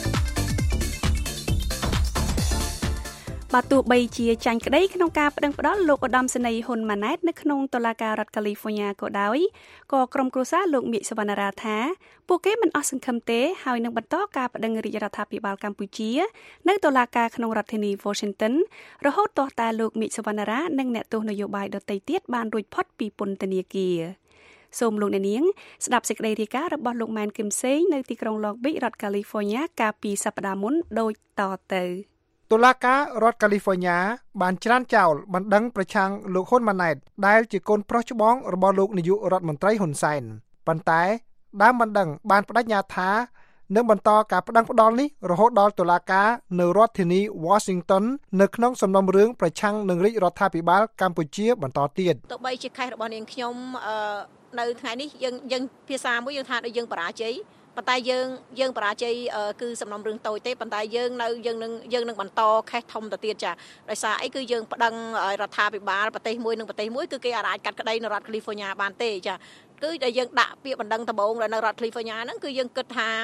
បើទោះបីជាចាញ់ក្តីក្នុងការប្តឹងផ្តល់លោកឧត្តមសេនីយ៍ហ៊ុនម៉ាណែតនៅក្នុងតុលាការរដ្ឋកាលីហ្វ័រញ៉ាក៏ដោយក៏ក្រុមគ្រួសារលោកមាសសវណ្ណារាថាពួកគេមិនអស់សង្ឃឹមទេហើយនឹងបន្តការប្តឹងរាជរដ្ឋាភិបាលកម្ពុជានៅតុលាការក្នុងរដ្ឋធានី Washington រហូតទាល់តែលោកមាសសវណ្ណារានិងអ្នកទស្សនយោបាយដទៃទៀតបានរួចផុតពីពន្ធនាគារសូមលោកអ្នកនាងស្ដាប់សេចក្តីរាយការណ៍របស់លោកម៉ែនគឹមសេងនៅទីក្រុង Long Beach រដ្ឋកាលីហ្វ័រញ៉ាកាលពីសប្តាហ៍មុនដូចតទៅតុលាការរដ្ឋកាលីហ្វ័រញ៉ាបានច្រានចោលបណ្ដឹងប្រឆាំងលោកហ៊ុនម៉ាណែតដែលជាកូនប្រុសច្បងរបស់លោកនាយករដ្ឋមន្ត្រីហ៊ុនសែនប៉ុន្តែដើមបណ្ដឹងបានបដិញ្ញាថានឹងបន្តការប្តឹងផ្តល់នេះរហូតដល់តុលាការនៅរដ្ឋធានី Washington នៅក្នុងសំណុំរឿងប្រឆាំងនឹងរាជរដ្ឋាភិបាលកម្ពុជាបន្តទៀតទោះបីជាខេសរបស់នាងខ្ញុំនៅថ្ងៃនេះយើងយើងភាសាមួយយើងថាដូចយើងបរាជ័យប៉ុន្តែយើងយើងបរាជ័យគឺសំណុំរឿងតូចទេប៉ុន្តែយើងនៅយើងនឹងយើងនឹងបន្តខេសធំទៅទៀតចាដោយសារអីគឺយើងប្តឹងរដ្ឋាភិបាលប្រទេសមួយនិងប្រទេសមួយគឺគេអាចកាត់ក្តីនៅរដ្ឋកាលីហ្វ័រញ៉ាបានទេចាគឺដែលយើងដាក់ពាក្យបណ្ដឹងដំបូងនៅរដ្ឋកាលីហ្វ័រញ៉ាហ្នឹងគឺយើងគិតថា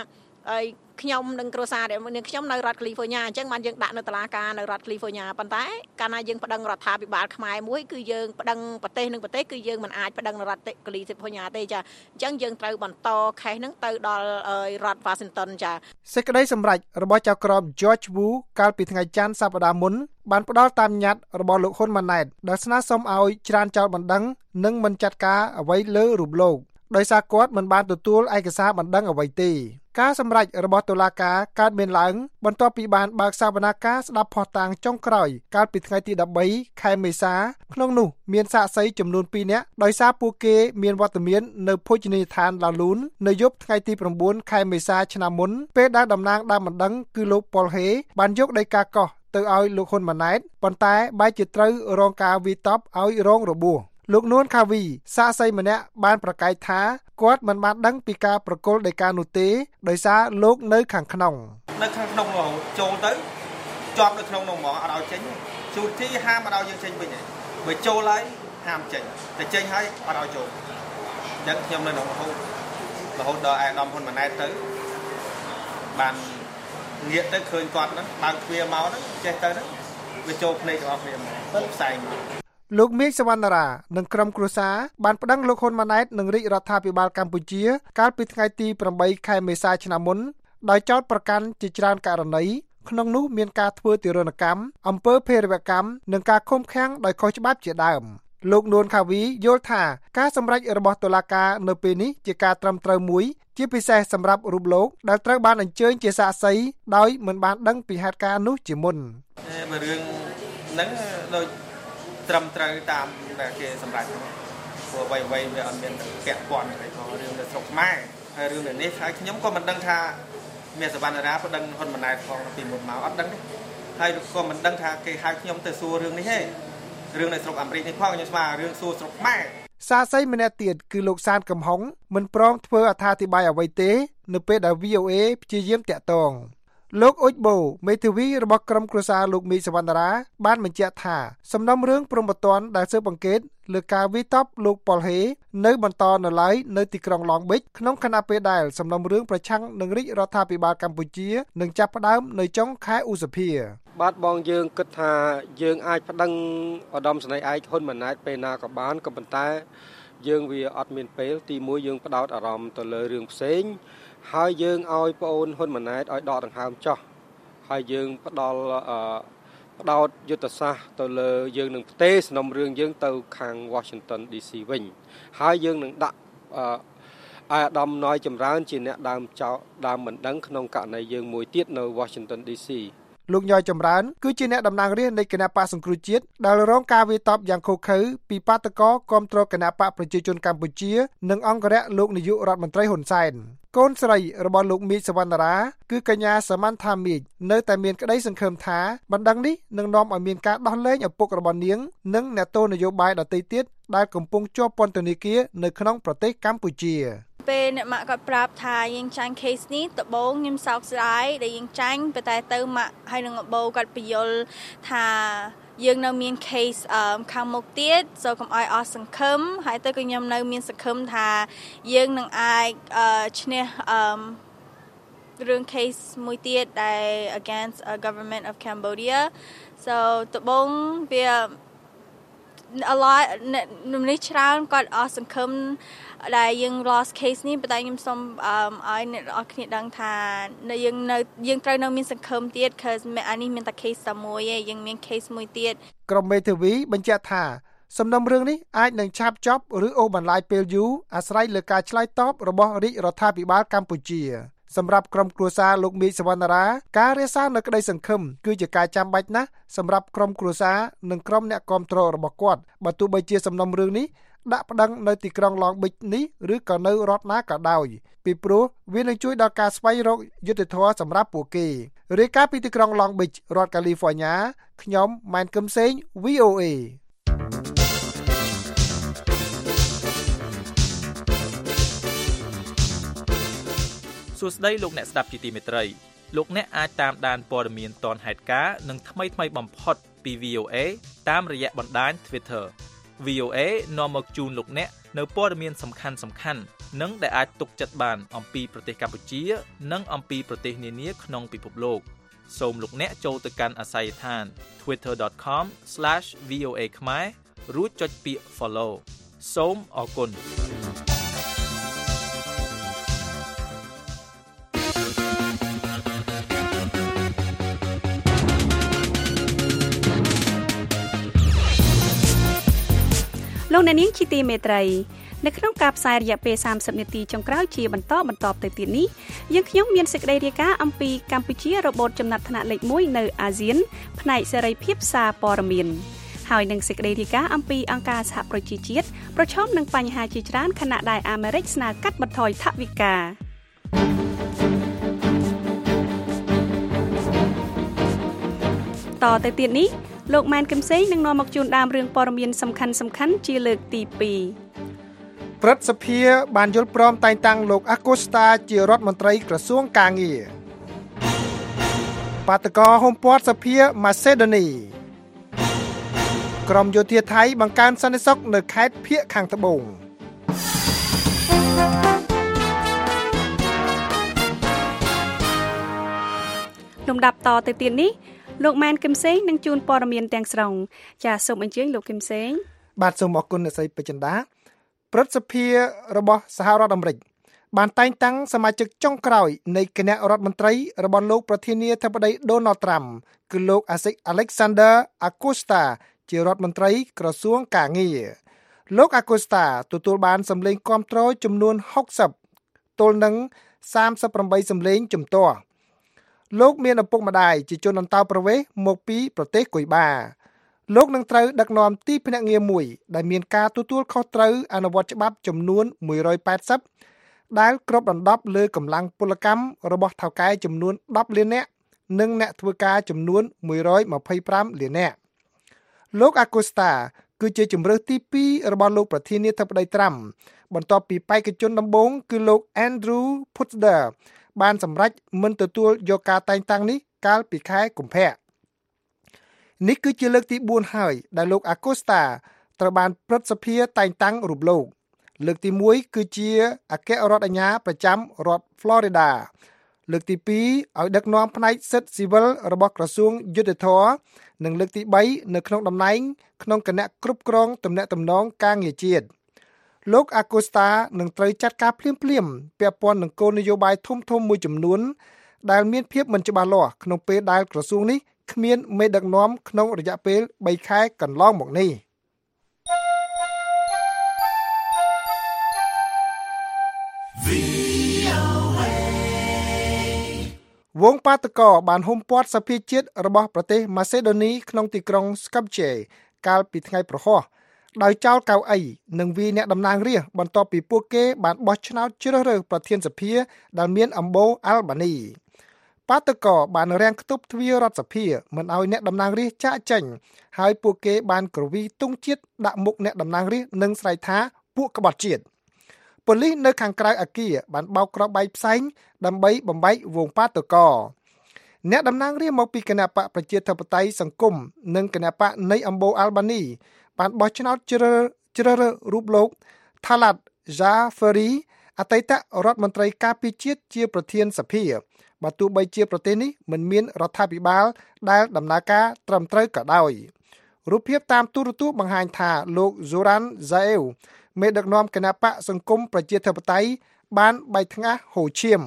ហើយខ្ញុំនឹងគ្រួសារនាងខ្ញុំនៅរដ្ឋ California អញ្ចឹងបានយើងដាក់នៅតុលាការនៅរដ្ឋ California ប៉ុន្តែកាលណាយើងប្តឹងរដ្ឋាភិបាលខ្មែរមួយគឺយើងប្តឹងប្រទេសនឹងប្រទេសគឺយើងមិនអាចប្តឹងនៅរដ្ឋ California ទេចាអញ្ចឹងយើងត្រូវបន្តខេសហ្នឹងទៅដល់រដ្ឋ Washington ចាសេចក្តីសម្រេចរបស់ចៅក្រម George Wu កាលពីថ្ងៃច័ន្ទសប្តាហ៍មុនបានផ្ដល់តាមញត្តិរបស់លោកហ៊ុនម៉ាណែតដែលស្នើសុំឲ្យច្រានចោលបណ្ដឹងនិងមិនចាត់ការអ្វីលើរូបលោកដោយសារគាត់មិនបានទទួលឯកសារបណ្ដឹងអ្វីទេការសម្រេចរបស់តុលាការកើតមានឡើងបន្ទាប់ពីបានបើកសវនាការស្ដាប់ភស្តុតាងចុងក្រោយកាលពីថ្ងៃទី13ខែមេសាក្នុងនោះមានសាក្សីចំនួនពីរនាក់ដោយសារពួកគេមានវត្តមាននៅភោជនីយដ្ឋានឡាលូននៅយប់ថ្ងៃទី9ខែមេសាឆ្នាំមុនពេលដែលតំណាងដើមបណ្ដឹងគឺលោកប៉ុលហេបានយកដីកាកោះទៅឲ្យលោកហ៊ុនម៉ាណែតប៉ុន្តែបែរជាត្រូវរងការវាយតប់ឲ្យរងរបួសលោកនួនខាវីសាក្សីម្នាក់បានប្រកែកថាគាត់មិនបានដឹងពីការប្រគល់ដីកានោះទេដោយសារលោកនៅខាងក្នុងនៅខាងក្នុងនោះចូលទៅជាប់នៅក្នុងនោះហ្មងអត់ឲ្យចេញជួនទីហាមអត់ឲ្យយើងចេញវិញឯងបើចូលហើយហាមចេញតែចេញហើយអត់ឲ្យចូលអញ្ចឹងខ្ញុំនៅក្នុងរហូតរហូតដល់អាដាមហ៊ុនម៉ាណែតទៅបានងាកទៅឃើញគាត់ហ្នឹងបើកទ្វារមកហ្នឹងចេះទៅហ្នឹងវាចូលភ្នែករបស់គ្នាហ្មងផ្សែងលោកមេឃសវណ្ណារានិងក្រុមគ្រួសារបានប្តឹងលោកហ៊ុនម៉ាណែតនិងរាជរដ្ឋាភិបាលកម្ពុជាកាលពីថ្ងៃទី8ខែមេសាឆ្នាំមុនដោយចោទប្រកាន់ជាច្រើនករណីក្នុងនោះមានការធ្វើទារុណកម្មអំពើភេរវកម្មនិងការឃុំឃាំងដោយខុសច្បាប់ជាដើមលោកនួនខាវីយល់ថាការសម្រេចរបស់តុលាការនៅពេលនេះជាការត្រឹមត្រូវមួយជាពិសេសសម្រាប់រូបលោកដែលត្រូវបានអញ្ជើញជាសាក្សីដោយមិនបានដឹងពីហេតុការណ៍នោះជាមុនបើរឿងហ្នឹងដូចត្រឹមត្រូវតាមដែលគេសម្រេចព្រោះអ្វីអ្វីវាអត់មានពាក់ព័ន្ធអីផងរឿងនៅស្រុកខ្មែរហើយរឿងនេះហើយខ្ញុំក៏មិនដឹងថាមានសវណ្ណារាប្តឹងហ៊ុនម៉ាណែតផងពីមុនមកអត់ដឹងទេហើយក៏មិនដឹងថាគេហៅខ្ញុំទៅសួររឿងនេះទេរឿងនៅស្រុកអាមេរិកនេះផងខ្ញុំស្មានរឿងសួរស្រុកខ្មែរសាក្សីម្នាក់ទៀតគឺលោកសានកំហុងមិនព្រមធ្វើអត្ថាធិប្បាយអ្វីទេនៅពេលដែល វី អូ អេ ព្យាយាមតាក់ទងលោកអ៊ុចបូមេធាវីរបស់ក្រុមគ្រួសារលោកមីសវណ្ណារាបានបញ្ជាក់ថាសំណុំរឿងព្រំប្រទានដែលស៊ើបអង្កេតលើការវាយតប់លោកប៉ុលហេនៅបន្តនៅឡើយនៅទីក្រុងឡងប៊ិចក្នុងខណៈពេលដែលសំណុំរឿងប្រឆាំងនឹងរាជរដ្ឋាភិបាលកម្ពុជានឹងចាប់ផ្ដើមនៅចុងខែឧសភាបាទបងយើងគិតថាយើងអាចប្តឹងឧត្តមសេនីយ៍ឯកហ៊ុនម៉ាណែតពេលណាក៏បានក៏ប៉ុន្តែយើងវាអត់មានពេលទីមួយយើងផ្ដោតអារម្មណ៍ទៅលើរឿងផ្សេងហើយយើងឲ្យប្អូនហ៊ុនម៉ាណែតឲ្យដកដង្ហើមចោះហើយយើងផ្ដល់ផ្ដោតយុទ្ធសាស្ត្រទៅលើយើងនឹងផ្ទេរសំណុំរឿងយើងទៅខាង Washington ឌី ស៊ី វិញហើយយើងនឹងដាក់អាដាមណយចម្រើនជាអ្នកដើមចោលដើមមិនដឹងក្នុងករណីយើងមួយទៀតនៅ Washington ឌី ស៊ីលោកញយចម្រើនគឺជាអ្នកតំណាងរាស្ត្រនៃគណៈបកសង្គ្រោះជាតិដែលរងការវាយតប់យ៉ាងឃោរឃៅពីបាតកោគាំទ្រគណៈបកប្រជាជនកម្ពុជានិងអង្គរៈលោកនាយករដ្ឋមន្ត្រីហ៊ុនសែនកូនស្រីរបស់លោកមីសវណ្ណារាគឺកញ្ញាសមន្ថាមីកនៅតែមានក្តីសង្ឃឹមថាបណ្ដឹងនេះនឹងនាំឲ្យមានការដោះលែងឪពុករបស់នាងនិងអ្នកទោសនយោបាយដទៃទៀតដែលកំពុងជាប់ពន្ធនាគារនៅក្នុងប្រទេសកម្ពុជាពេលអ្នកម៉ាក់គាត់ប្រាប់ថាយើងចាញ់ case នេះដំបូងខ្ញុំសោកស្ដាយដែលយើងចាញ់ប៉ុន្តែទៅម៉ាក់ហើយនឹងឪបូគាត់បញ្យល់ថាយើងនៅមាន case ខាងមុខទៀតសូមកុំឲ្យអស់សង្ឃឹមហើយទៅក៏ខ្ញុំនៅមានសង្ឃឹមថាយើងនឹងអាចឈ្នះរឿង case មួយទៀតដែល against uh, government of Cambodia so ដំបូងវា a lot នេះច្រើនគាត់អស់សង្ឃឹមដែលយើង lost case នេះប៉ុន្តែខ្ញុំសូមឲ្យអ្នកនរគ្នាដឹងថាយើងនៅយើងត្រូវនៅមានសង្ឃឹមទៀត because អានេះមានតែ case តែមួយឯងយើងមាន case មួយទៀតក្រុមមេធាវីបញ្ជាក់ថាសំណុំរឿងនេះអាចនឹងឆាប់ចប់ឬអូសបន្លាយពេលយូរអាស្រ័យលើការឆ្លើយតបរបស់រាជរដ្ឋាភិបាលកម្ពុជាសម្រាប់ក្រុមគ្រួសារលោកមីសវណ្ណារាការរក្សានៅក្តីសង្ឃឹមគឺជាការចាំបាច់ណាស់សម្រាប់ក្រុមគ្រួសារនិងក្រុមអ្នកគាំទ្ររបស់គាត់បើទោះបីជាសំណុំរឿងនេះដាក់ប្តឹងនៅទីក្រុងឡងប៊ិចនេះឬក៏នៅរដ្ឋណាក៏ដោយពីព្រោះវានឹងជួយដល់ការស្វែងរកយុត្តិធម៌សម្រាប់ពួកគេរាយការណ៍ពីទីក្រុងឡងប៊ិចរដ្ឋកាលីហ្វ័រញ៉ាខ្ញុំម៉ែនកឹមសេង វី អូ អេសួស្តីលោកអ្នកស្ដាប់ជាទីមេត្រីលោកអ្នកអាចតាមដានព័ត៌មានទាន់ហេតុការណ៍និងថ្មីថ្មីបំផុតពី វី អូ អេ តាមរយៈបណ្ដាញ Twitter វី អូ អេ នាំមកជូនលោកអ្នកនៅព័ត៌មានសំខាន់ៗនិងដែលអាចទុកចិត្តបានអំពីប្រទេសកម្ពុជានិងអំពីប្រទេសនានាក្នុងពិភពលោកសូមលោកអ្នកចូលទៅកាន់អាស័យដ្ឋាន twitter dot com slash v o a ខ្មែររួចចុចពាក្យ follow សូមអរគុណលោកអ្នកនាងជាទីមេត្រីនៅក្នុងការផ្សាយរយៈពេលសាមសិបនាទីចុងក្រោយជាបន្តបន្តទៅទៀតនេះយើងខ្ញុំមានសេចក្តីរាយការណ៍អំពីកម្ពុជារបូតចំណាត់ថ្នាក់លេខមួយនៅអាស៊ានផ្នែកសេរីភាពសារព័ត៌មានហើយនឹងសេចក្តីរាយការណ៍អំពីអង្គការសហប្រជាជាតិប្រឈមនឹងបញ្ហាជាច្រើនខណៈដែលអាមេរិកស្នើកាត់បន្ថយថវិកាតទៅទៀតនេះលោកម៉ែនគឹមសេងនឹងនាំមកជូនដើមរឿងព័ត៌មានសំខាន់សំខាន់ជាលើកទីពីរព្រឹទ្ធសភាបានយល់ព្រមតែងតាំងលោកអាកូស្តាជារដ្ឋមន្ត្រីក្រសួងកាងារបាតកោហុំព័ទ្ធសភាម៉ាសេដូនីក្រមយោធាថៃបង្កើនសន្តិសុខនៅខេត្តភៀកខាងត្បូងលំដាប់តទៅទៀតនេះលោកម៉ែនគឹមសេងនឹងជូនព័ត៌មានទាំងស្រុងចាសសូមអញ្ជើញលោកគឹមសេងបាទសូមអរគុណអ្នកស្រីពេជ្រចិន្តាព្រឹទ្ធសភារបស់សហរដ្ឋអាមេរិកបានតែងតាំងសមាជិកចុងក្រោយនៃគណៈរដ្ឋមន្ត្រីរបស់លោកប្រធានាធិបតី Donald Trump គឺលោក Alexander Acosta ជារដ្ឋមន្ត្រីក្រសួងកាងារលោក Acosta ទទួលបានសម្លេងគាំទ្រចំនួនហុកសិបទល់នឹងសាមសិបប្រាំបីសម្លេងជំទាស់លោកមានឪពុកម្ដាយជាជនអន្តោប្រវេសន៍មកពីប្រទេសគុយបាលោកនឹងត្រូវដឹកនាំទីភ្នាក់ងារមួយដែលមានការទទួលខុសត្រូវអនុវត្តច្បាប់ចំនួនមួយរយប៉ែតសិបដែលគ្របដណ្ដប់លើកម្លាំងពលកម្មរបស់ថៅកែចំនួនដប់លាននាក់និងអ្នកធ្វើការចំនួនមួយរយម្ភៃប្រាំលាននាក់លោក Acosta គឺជាជំរើសទីពីររបស់លោកប្រធានាធិបតី Trump បន្ទាប់ពីបេក្ខជនដំបូងគឺលោក Andrew Putzer បានសម្រេចមិនទទួលយកការតែងតាំងនេះកាលពីខែកុម្ភៈនេះគឺជាលើកទីបួនហើយដែលលោក Acosta ត្រូវបានព្រឹទ្ធសភាតែងតាំងរូបលោកលើកទីមួយគឺជាអគ្គរដ្ឋអាជ្ញាប្រចាំរដ្ឋ Florida លើកទីពីរឲ្យដឹកនាំផ្នែកសិទ្ធិស៊ីវិលរបស់ក្រសួងយុត្តិធម៌និងលើកទីបីនៅក្នុងតំណែងក្នុងគណៈគ្រប់គ្រងទំនាក់ទំនងការងារជាតិលោក Acosta នឹងត្រូវចាត់ការភ្លាមៗពាក់ព័ន្ធនឹងគោលនយោបាយធំៗមួយចំនួនដែលមានភាពមិនច្បាស់លាស់ក្នុងពេលដែលក្រសួងនេះគ្មានមេដឹកនាំក្នុងរយៈពេលបីខែកន្លងមកនេះវងបាតកោបានហុំព័ទ្ធសភាជាតិរបស់ប្រទេសម៉ាសេដូនីក្នុងទីក្រុង Skopje កាលពីថ្ងៃប្រហ័សដោយចោលកៅអីនិងវាអ្នកតំណាងរាស្ត្របន្ទាប់ពីពួកគេបានបោះឆ្នោតជ្រើសរើសប្រធានសភាដែលមានអំបូរអាល់បានីបាតកោបានរាំងខ្ទប់ទ្វាររដ្ឋសភាមិនឲ្យអ្នកតំណាងរាស្ត្រចាកចេញហើយពួកគេបានក្រវីទង់ជាតិដាក់មុខអ្នកតំណាងរាស្ត្រនិងស្រែកថាពួកក្បត់ជាតិប៉ូលីសនៅខាងក្រៅអគារបានបោកគ្រាប់បែកផ្សែងដើម្បីបំបែកវងបាតកោអ្នកតំណាងរាស្ត្រមកពីគណបកប្រជាធិបតេយ្យសង្គមនិងគណបកនៃអំបូរអាល់បានីបានបោះឆ្នោតជ្រើសជ្រើសរើសរូបលោក Talat Jafari អតីតរដ្ឋមន្ត្រីការពារជាតិជាប្រធានសភាបើទោះបីជាប្រទេសនេះមិនមានរដ្ឋាភិបាលដែលដំណើរការត្រឹមត្រូវក៏ដោយរូបភាពតាមទូរទស្សន៍បង្ហាញថាលោក Zoran Zaev មេដឹកនាំគណបកសង្គមប្រជាធិបតេយ្យបានបែកថ្ងាសហូរឈាម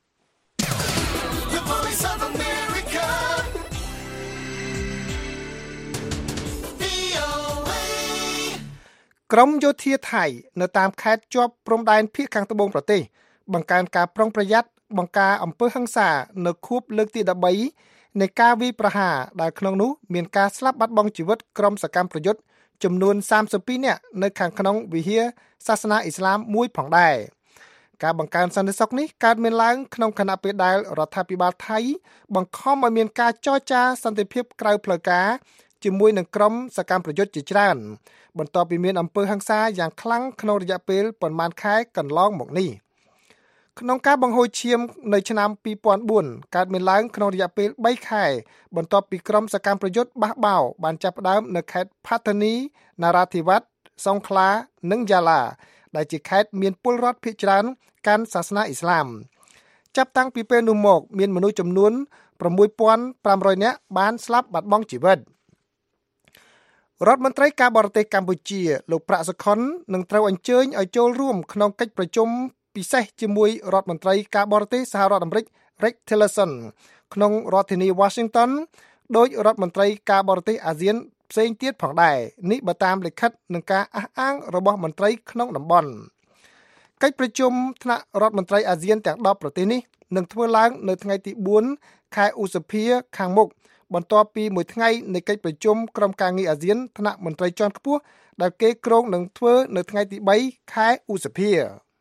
ក្រមយោធាថៃនៅតាមខេត្តជាប់ព្រំដែនភាគខាងត្បូងប្រទេសបង្កើនការប្រុងប្រយ័ត្នបង្ការអំពើហិង្សានៅខួបលើកទីដប់បីនៃការវាយប្រហារដែលក្នុងនោះមានការស្លាប់បាត់បង់ជីវិតក្រុមសកម្មប្រយុទ្ធចំនួនសាមសិបពីរនាក់នៅខាងក្នុងវិហារសាសនាអ៊ីស្លាមមួយផងដែរការបង្កើនសន្តិសុខនេះកើតមានឡើងក្នុងខណៈពេលដែលរដ្ឋាភិបាលថៃបង្ខំឲ្យមានការចរចាសន្តិភាពក្រៅផ្លូវការជាមួយនឹងក្រុមសកម្មប្រយុទ្ធជាច្រើនបន្ទាប់ពីមានអំពើហិង្សាយ៉ាងខ្លាំងក្នុងរយៈពេលប៉ុន្មានខែកន្លងមកនេះក្នុងការបង្ហូរឈាមនៅឆ្នាំពីរពាន់បួនកើតមានឡើងក្នុងរយៈពេលបីខែបន្ទាប់ពីក្រុមសកម្មប្រយុទ្ធបះបោរបានចាប់ផ្ដើមនៅខេត្ត Pattani Narathiwat សង្ខឡានិងយ៉ាឡាដែលជាខេត្តមានពលរដ្ឋភាគច្រើនកាន់សាសនាអ៊ីស្លាមចាប់តាំងពីពេលនោះមកមានមនុស្សចំនួនប្រាំមួយពាន់ប្រាំរយនាក់បានស្លាប់បាត់បង់ជីវិតរដ្ឋមន្ត្រីការបរទេសកម្ពុជាលោកប្រាក់សុខុននឹងត្រូវអញ្ជើញឲ្យចូលរួមក្នុងកិច្ចប្រជុំពិសេសជាមួយរដ្ឋមន្ត្រីការបរទេសសហរដ្ឋអាមេរិក Rex Tillerson ក្នុងរដ្ឋធានី Washington ដោយរដ្ឋមន្ត្រីការបរទេសអាស៊ានផ្សេងទៀតផងដែរនេះបើតាមលិខិតនឹងការអះអាងរបស់មន្ត្រីក្នុងតំបន់កិច្ចប្រជុំថ្នាក់រដ្ឋមន្ត្រីអាស៊ានទាំងដប់ប្រទេសនេះនឹងធ្វើឡើងនៅថ្ងៃទីបួនខែឧសភាខាងមុខបន្ទាប់ពីមួយថ្ងៃនៃកិច្ចប្រជុំក្រុមការងារអាស៊ានថ្នាក់មន្ត្រីជាន់ខ្ពស់ដែលគេគ្រោងនឹងធ្វើនៅថ្ងៃទីបីខែឧសភា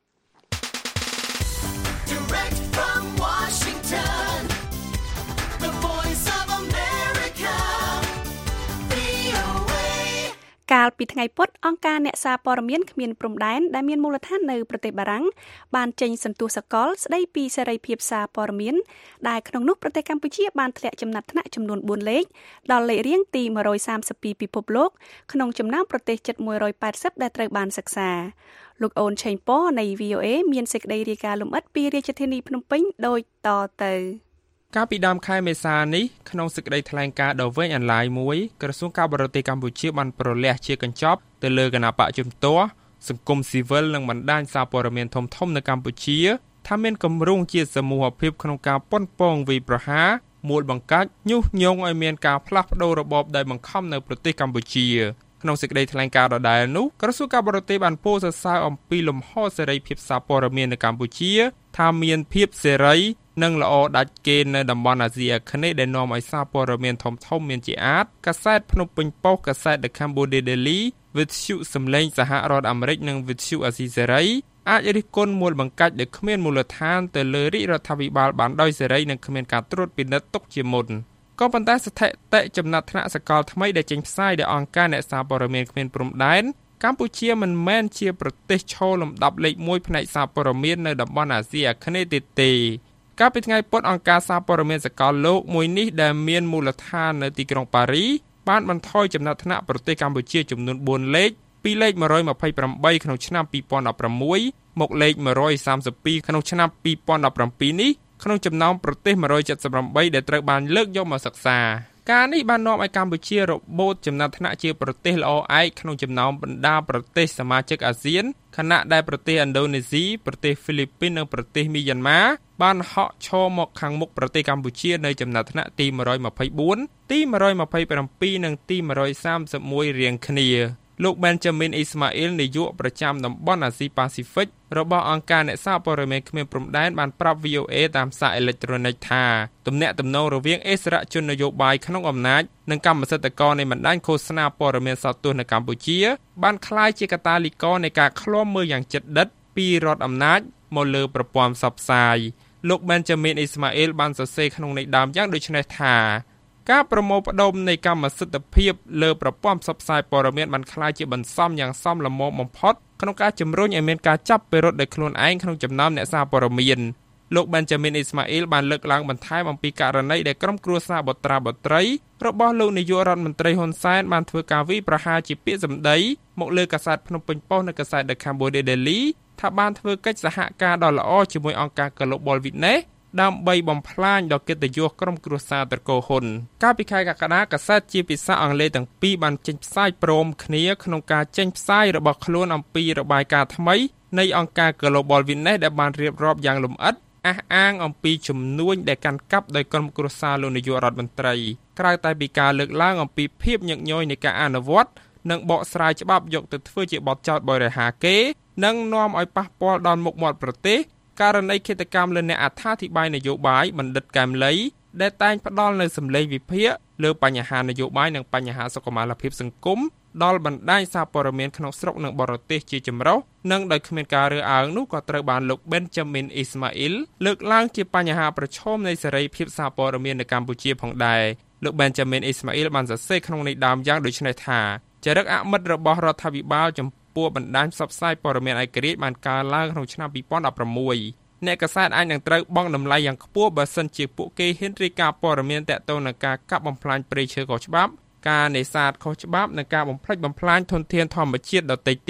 កាលពីថ្ងៃពុធអង្គការអ្នកសារព័ត៌មានគ្មានព្រំដែនដែលមានមូលដ្ឋាននៅប្រទេសបារាំងបានចេញសន្ទុះសកលស្ដីពីសេរីភាពសារព័ត៌មានដែលក្នុងនោះប្រទេសកម្ពុជាបានធ្លាក់ចំណាត់ថ្នាក់ចំនួនបួនលេខដល់លេខរៀងទីមួយរយសាមសិបពីរពិភពលោកក្នុងចំណោមប្រទេសជិតមួយរយប៉ែតសិបដែលត្រូវបានសិក្សាលោកអូនឆេងប៉នៃ វី អូ អេ មានសេចក្តីរាយការណ៍លម្អិតពីរាជធានីភ្នំពេញដូចតទៅកាលពីដើមខែមេសានេះក្នុងសេចក្តីថ្លែងការណ៍ដ៏វែងអន្លាយមួយក្រសួងការបរទេសកម្ពុជាបានប្រលាស់ជាកញ្ចប់ទៅលើគណបកជំទាស់សង្គមស៊ីវិលនិងបណ្ដាញសារព័ត៌មានធំៗនៅកម្ពុជាថាមានគម្រោងជាសមូហភាពក្នុងការប៉ុនប៉ងវាយប្រហារមូលបង្កាច់ញុះញង់ឲ្យមានការផ្លាស់ប្តូររបបដែលបង្ខំនៅប្រទេសកម្ពុជាក្នុងសេចក្តីថ្លែងការណ៍ដដែលនោះក្រសួងការបរទេសបានពោលសរសើរអំពីលំហសេរីភាពសារព័ត៌មាននៅកម្ពុជាថាមានភាពសេរីនិងល្អដាច់គេនៅតំបន់អាស៊ីអាគ្នេយ៍ដែលនាំឲ្យសារព័ត៌មានធំៗមានជាអាចកាសែតភ្នំពេញប៉ុស្តិ៍កាសែត The Cambodia Daily វិទ្យុសំឡេងសហរដ្ឋអាមេរិកនិងវិទ្យុអាស៊ីសេរីអាចរិះគន់មូលបង្កាច់ដែលគ្មានមូលដ្ឋានទៅលើរាជរដ្ឋាភិបាលបានដោយសេរីនិងគ្មានការត្រួតពិនិត្យទុកជាមុនក៏ប៉ុន្តែស្ថិតិចំណាត់ថ្នាក់សកលថ្មីដែលចេញផ្សាយដោយអង្គការអ្នកសារព័ត៌មានគ្មានព្រំដែនកម្ពុជាមិនមែនជាប្រទេសឈរលំដាប់លេខមួយផ្នែកសារព័ត៌មាននៅតំបន់អាស៊ីអាគ្នេយ៍ទៀតទេកាលពីថ្ងៃពុធអង្គការសារព័ត៌មានសកលលោកមួយនេះដែលមានមូលដ្ឋាននៅទីក្រុងប៉ារីបានបន្ថយចំណាត់ថ្នាក់ប្រទេសកម្ពុជាចំនួនបួនលេខពីលេខមួយរយម្ភៃប្រាំបីក្នុងឆ្នាំពីរពាន់ដប់ប្រាំមួយមកលេខមួយរយសាមសិបពីរក្នុងឆ្នាំពីរពាន់ដប់ប្រាំពីរនេះក្នុងចំណោមប្រទេសមួយរយចិតសិបប្រាំបីដែលត្រូវបានលើកយកមកសិក្សាការនេះបាននាំឲ្យកម្ពុជារបូតចំណាត់ថ្នាក់ជាប្រទេសល្អឯកក្នុងចំណោមបណ្ដាប្រទេសសមាជិកអាស៊ានខណៈដែលប្រទេសឥណ្ឌូនេស៊ីប្រទេសហ្វីលីពីននិងប្រទេសមីយ៉ាន់ម៉ាបានហក់ឈរមកខាងមុខប្រទេសកម្ពុជានៅចំណាត់ថ្នាក់ទីមួយរយម្ភៃបួនទីមួយរយម្ភៃប្រាំពីរនិងទីមួយរយសាមសិបមួយរៀងគ្នាលោក Benjamin Ismail នាយកប្រចាំតំបន់អាស៊ីប៉ាស៊ីហ្វិករបស់អង្គការអ្នកសារព័ត៌មានគ្មានព្រំដែនបានប្រាប់ វី អូ អេ តាមសារអេឡិចត្រូនិកថាទំនាក់ទំនងរវាងអិសរាជជននយោបាយក្នុងអំណាចនិងកម្មសិទ្ធិករនៃបណ្ដាញឃោសនាព័ត៌មានសោតទស្សន៍នៅកម្ពុជាបានក្លាយជាកាតាលីករនៃការឃ្លាំមើលយ៉ាងជិតដិតពីរដ្ឋអំណាចមកលើប្រព័ន្ធផ្សព្វផ្សាយលោក Benjamin Ismail បានសរសេរក្នុងន័យដើមយ៉ាងដូចនេះថាការប្រមូលផ្ដុំនៃកម្មសិទ្ធិភាពលើប្រព័ន្ធផ្សព្វផ្សាយព័ត៌មានបានក្លាយជាបន្សំយ៉ាងសមល្មមបំផុតក្នុងការជំរុញឲ្យមានការចាប់ពិរុទ្ធដោយខ្លួនឯងក្នុងចំណោមអ្នកសារព័ត៌មានលោក Benjamin Ismail បានលើកឡើងបន្ថែមអំពីករណីដែលក្រុមគ្រួសារបុត្រាបុត្រីរបស់លោកនាយករដ្ឋមន្ត្រីហ៊ុនសែនបានធ្វើការវាយប្រហារជាពាក្យសម្ដីមកលើកាសែតភ្នំពេញប៉ុស្តិ៍និងកាសែត The Cambodia Daily ថាបានធ្វើកិច្ចសហការដ៏ល្អជាមួយអង្គការ Global Witnessដើម្បីបំផ្លាញដល់កិត្តិយសក្រុមគ្រួសារត្រកូលហ៊ុនកាលពីខែកក្កដាកាសែតជាភាសាអង់គ្លេសទាំងពីរបានចេញផ្សាយព្រមគ្នាក្នុងការចេញផ្សាយរបស់ខ្លួនអំពីរបាយការណ៍ថ្មីនៃអង្គការ Global Witness ដែលបានរៀបរាប់យ៉ាងលម្អិតអះអាងអំពីជំនួញដែលកាន់កាប់ដោយក្រុមគ្រួសារលោកនាយករដ្ឋមន្ត្រីក្រៅតែពីការលើកឡើងអំពីភាពញឹកញយនៃការអនុវត្តនិងបកស្រាយច្បាប់យកទៅធ្វើជាបទចោទបរិហាគេនិងនាំឲ្យប៉ះពាល់ដល់មុខមាត់ប្រទេសករណីឃាតកម្មលើអ្នកអត្ថាធិប្បាយនយោបាយបណ្ឌិតកែមលីដែលតែងផ្ដល់នូវសម្លេងវិភាគលើបញ្ហានយោបាយនិងបញ្ហាសុខុមាលភាពសង្គមដល់បណ្ដាញសារព័ត៌មានក្នុងស្រុកនិងបរទេសជាចម្រុះនិងដោយគ្មានការរើសអើងនោះក៏ត្រូវបានលោក Benjamin Ismail លើកឡើងជាបញ្ហាប្រឈមនៃសេរីភាពសារព័ត៌មាននៅកម្ពុជាផងដែរលោក Benjamin Ismail បានសរសេរក្នុងន័យដើមយ៉ាងដូចនេះថាចរិតអមិត្តរបស់រដ្ឋាភិបាលចំពោះបណ្ដាញផ្សព្វផ្សាយព័ត៌មានឯករាជ្យបានកើនឡើងក្នុងឆ្នាំពីរពាន់ដប់ប្រាំមួយអ្នកកាសែតអាចនឹងត្រូវបង់តម្លៃយ៉ាងខ្ពស់បើសិនជាពួកគេហ៊ានរាយការណ៍ព័ត៌មានទាក់ទងនឹងការកាប់បំផ្លាញព្រៃឈើខុសច្បាប់ការនេសាទខុសច្បាប់និងការបំផ្លិចបំផ្លាញធនធានធម្មជាតិដទៃទៀត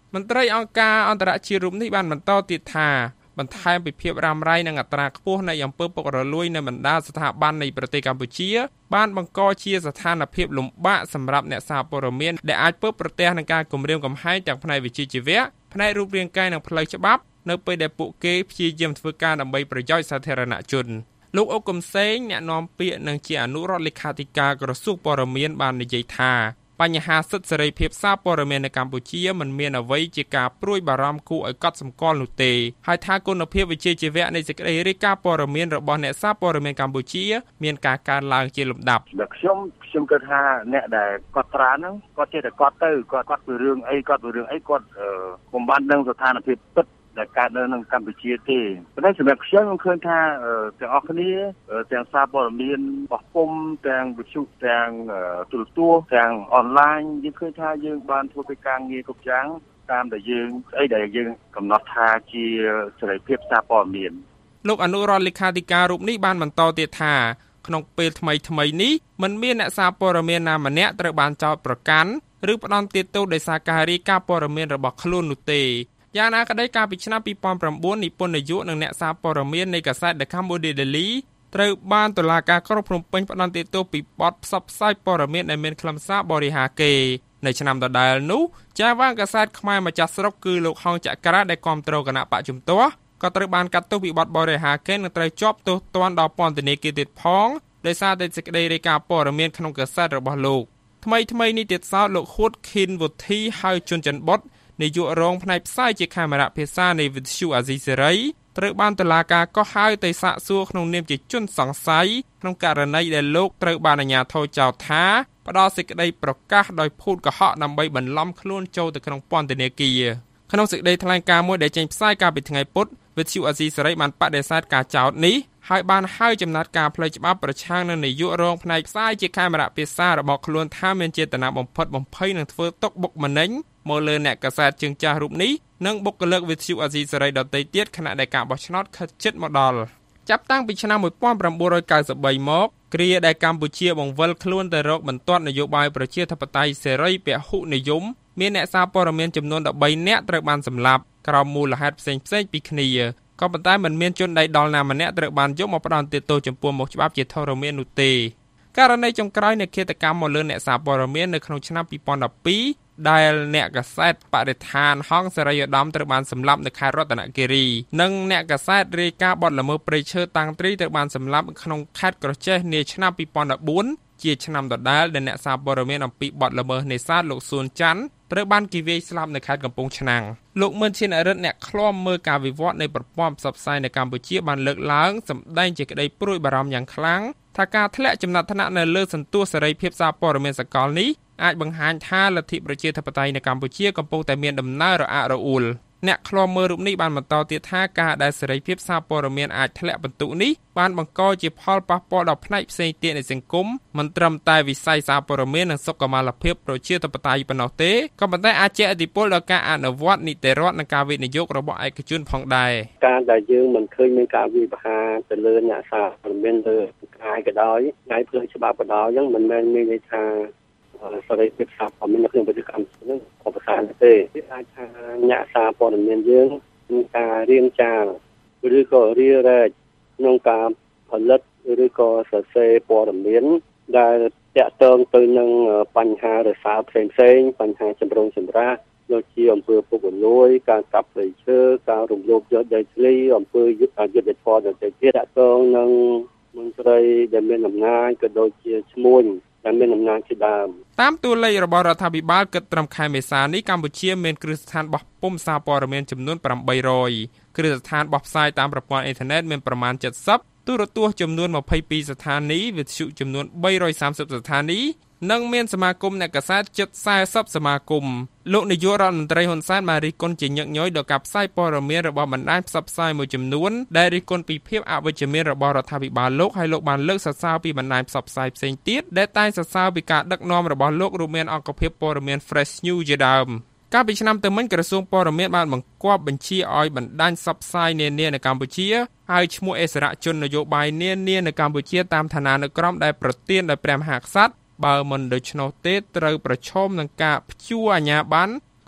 មន្ត្រីអង្គការអន្តរជាតិរូបនេះបានបន្តទៀតថាបន្ថែមពីភាពរ៉ាំរ៉ៃនិងអត្រាខ្ពស់នៃអំពើពុករលួយនៅបណ្ដាស្ថាប័ននៃប្រទេសកម្ពុជាបានបង្កជាស្ថានភាពលំបាកសម្រាប់អ្នកសារព័ត៌មានដែលអាចពើប្រទះនឹងការគំរាមកំហែងទាំងផ្នែកវិជ្ជាជីវៈផ្នែករូបរាងកាយនិងផ្លូវច្បាប់នៅពេលដែលពួកគេព្យាយាមធ្វើការដើម្បីប្រយោជន៍សាធារណជនលោកអុកកំសែងអ្នកនាំពាក្យនិងជាអនុរដ្ឋលេខាធិការក្រសួងព័ត៌មានបាននិយាយថាបញ្ហាសិទ្ធិសេរីភាពសារព័ត៌មាននៅកម្ពុជាមិនមានអ្វីជាការព្រួយបារម្ភគួរឲ្យកត់សម្គាល់នោះទេហើយថាគុណភាពវិជ្ជាជីវៈនៃសេចក្តីរាយការណ៍ព័ត៌មានរបស់អ្នកសារព័ត៌មានកម្ពុជាមានការកើនឡើងជាលំដាប់តែខ្ញុំខ្ញុំគិតថាអ្នកដែលគាត់ត្រាហ្នឹងគាត់ចេះតែគាត់ទៅគាត់គាត់ពីរឿងអីគាត់ពីរឿងអីគាត់មិនបានដឹងស្ថានភាពពិតដែលកើតនៅក្នុងកម្ពុជាទេប៉ុន្តែសម្រាប់ខ្ញុំខ្ញុំឃើញថាទាំងអស់គ្នាទាំងសារព័ត៌មានបោះពុំទាំងវិទ្យុទាំងទូរទស្សន៍ទាំងអនឡាញយើងឃើញថាយើងបានធ្វើពីការងារគ្រប់យ៉ាងតាមដែលយើងស្អីដែលយើងកំណត់ថាជាសេរីភាពសារព័ត៌មានលោកអនុរដ្ឋលេខាធិការរូបនេះបានបន្តទៀតថាក្នុងពេលថ្មីថ្មីនេះមិនមានអ្នកសារព័ត៌មានណាម្នាក់ត្រូវបានចោទប្រកាន់ឬផ្ដន្ទាទោសដោយសារការរាយការណ៍ព័ត៌មានរបស់ខ្លួននោះទេយ៉ាងណាក្តីកាលពីឆ្នាំពីរពាន់ប្រាំបួននិពន្ធនាយកនិងអ្នកសារព័ត៌មាននៃកាសែត The Cambodia Daily ត្រូវបានតុលាការក្រុងភ្នំពេញផ្តន្ទាទោសពីបទផ្សព្វផ្សាយព័ត៌មានដែលមានខ្លឹមសារបរិហាកេរ្តិ៍នៅឆ្នាំដដែលនោះចាស់វាងកាសែតខ្មែរម្ចាស់ស្រុកគឺលោកហងចក្រាដែលគាំទ្រគណៈបកជំទាស់ក៏ត្រូវបានកាត់ទោសពីបទបរិហាកេរ្តិ៍និងត្រូវជាប់ទោសទណ្ឌដល់ពន្ធនាគារទៀតផងដោយសារតែសេចក្តីរាយការណ៍ព័ត៌មានក្នុងកាសែតរបស់លោកថ្មីថ្មីនេះទៀតសោតលោកហួតខៀនវុធីហៅជុនច័ន្ទបុតនាយករងផ្នែកផ្សាយជាកាមេរ៉ាភាសានៃវិទ្យុអាស៊ីសេរីត្រូវបានតុលាការកោះហៅទៅសាកសួរក្នុងនាមជាជនសង្ស័យក្នុងករណីដែលលោកត្រូវបានអាជ្ញាធរចោទថាផ្ដល់សេចក្តីប្រកាសដោយភូតកុហកដើម្បីបន្លំខ្លួនចូលទៅក្នុងពន្ធនាគារក្នុងសេចក្តីថ្លែងការណ៍មួយដែលចេញផ្សាយកាលពីថ្ងៃពុធវិទ្យុអាស៊ីសេរីបានបដិសេធការចោទនេះហើយបានហៅចំណាត់ការផ្លូវច្បាប់ប្រឆាំងនឹងនាយករងផ្នែកផ្សាយជាកាមេរ៉ាភាសារបស់ខ្លួនថាមានចេតនាបំផិតបំភ័យនិងធ្វើទុកបុកម្នេញមកលើអ្នកកាសែតជើងចាស់រូបនេះនិងបុគ្គលិកវិទ្យុអាស៊ីសេរីដទៃទៀតខណៈដែលការបោះឆ្នោតខិតជិតមកដល់ចាប់តាំងពីឆ្នាំmột nghìn chín trăm chín mươi baមកគ្រាដែលកម្ពុជាបង្វិលខ្លួនទៅរកបន្ទាត់នយោបាយប្រជាធិបតេយ្យសេរីពហុនិយមមានអ្នកសារព័ត៌មានចំនួន13នាក់ត្រូវបានសម្លាប់ក្រោមមូលហេតុផ្សេងៗពីគ្នាក៏ប៉ុន្តែមិនមានជនដៃដល់ណាម្នាក់ត្រូវបានយកមកផ្ដន្ទាទោសចំពោះមុខច្បាប់ជាធរមាននោះទេករណីចុងក្រោយនៃឃាតកម្មមកលើអ្នកសារព័ត៌មាននៅក្នុងឆ្នាំពីរពាន់ដប់ពីរដែលអ្នកកាសែតបរិស្ថានហងសេរីឧត្តមត្រូវបានសម្លាប់នៅខេត្តរតនគិរីនិងអ្នកកាសែតរាយការណ៍បទល្មើសព្រៃឈើតាំងត្រីត្រូវបានសម្លាប់ក្នុងខេត្តក្រចេះនាឆ្នាំពីរពាន់ដប់បួនជាឆ្នាំដដែលដែលអ្នកសារព័ត៌មានអំពីបទល្មើសនេសាទលោកសួនច័ន្ទត្រូវបានគេវាយស្លាប់នៅខេត្តកំពង់ឆ្នាំងលោកមឿនឈិនអរិទ្ធអ្នកឃ្លាំមើលការវិវត្តនៃប្រព័ន្ធផ្សព្វផ្សាយនៅកម្ពុជាបានលើកឡើងសម្ដែងជាក្តីព្រួយបារម្ភយ៉ាងខ្លាំងថាការធ្លាក់ចំណាត់ថ្នាក់នៅលើសន្ទុះសេរីភាពសារព័ត៌មានសកលនេះអាចបង្ហាញថាលទ្ធិប្រជាធិបតេយ្យនៅកម្ពុជាកំពុងតែមានដំណើររអាក់រអួលអ្នកឃ្លាំមើលរូបនេះបានបន្តទៀតថាការដែលសេរីភាពសារព័ត៌មានអាចធ្លាក់បន្ទុកនេះបានបង្កជាផលប៉ះពាល់ដល់ផ្នែកផ្សេងទៀតនៃសង្គមមិនត្រឹមតែវិស័យសារព័ត៌មាននិងសុខុមាលភាពប្រជាធិបតេយ្យប៉ុណ្ណោះទេក៏ប៉ុន្តែអាចជះឥទ្ធិពលដល់ការអនុវត្តនីតិរដ្ឋនិងការវិនិយោគរបស់ឯកជនផងដែរការដែលយើងមិនឃើញមានការវិវហាទៅលើអ្នកសារព័ត៌មានលើកាយក៏ដោយថ្ងៃផ្លូវច្បាប់ក៏ដោយអញ្ចឹងមិនមែនមានន័យថាសេរីភាពសារព័ត៌មាននៅក្នុងប្រទេសកម្ពុជានឹងអបអរសានទេវាអាចថាអ្នកសារព័ត៌មានយើងមានការរៀនចាលឬក៏រៀបរែកក្នុងការផលិតឬក៏សរសេរព័ត៌មានដែលតាក់ទងទៅនឹងបញ្ហារសើបផ្សេងផ្សេងបញ្ហាចម្រូងចម្រាសដូចជាអំពើពុករលួយការកាប់ព្រៃឈើការរំលោភយកដីធ្លីអំពើយុទ្ធយុទ្ធធម៌ទៅទៀតតាក់ទងនឹងមន្ត្រីដែលមានអំណាចក៏ដូចជាឈ្មួញដែលមានអំណាចជាដើមតាមតួលេខរបស់រដ្ឋាភិបាលគិតត្រឹមខែមេសានេះកម្ពុជាមានគ្រឹះស្ថានបោះពុម្ពសារព័ត៌មានចំនួនប្រាំបីរយគ្រឹះស្ថានបោះផ្សាយតាមប្រព័ន្ធអ៊ីនធឺណិតមានប្រមាណเจ็ดสิบទូរទស្សន៍ចំនួនยี่สิบสองស្ថានីយ៍វិទ្យុចំនួនបីរយសាមសិបស្ថានីយ៍និងមានសមាគមអ្នកកាសែតជិតสี่สิบសមាគមលោកនាយករដ្ឋមន្ត្រីហ៊ុនសែនបានរិះគន់ជាញឹកញយដល់ការផ្សាយព័ត៌មានរបស់បណ្ដាញផ្សព្វផ្សាយមួយចំនួនដែលរិះគន់ពីភាពអវិជ្ជមានរបស់រដ្ឋាភិបាលលោកហើយលោកបានលើកសរសើរពីបណ្ដាញផ្សព្វផ្សាយផ្សេងទៀតដែលតែងសរសើរពីការដឹកនាំរបស់លោករួមមានអង្គភាពព័ត៌មាន Fresh News ជាដើមកាលពីឆ្នាំទៅមិញក្រសួងព័ត៌មានបានបង្គាប់បញ្ជាឲ្យបណ្ដាញផ្សព្វផ្សាយនានានៅកម្ពុជាហើយឈ្មោះអិសរាជជននយោបាយនានានៅកម្ពុជាតាមឋានានុក្រមដែលប្រទានដោយព្រះមហាក្សត្របើមិនដូច្នោះទេត្រូវប្រឈមនឹងការព្យួរអាជ្ញាប័ណ្ណ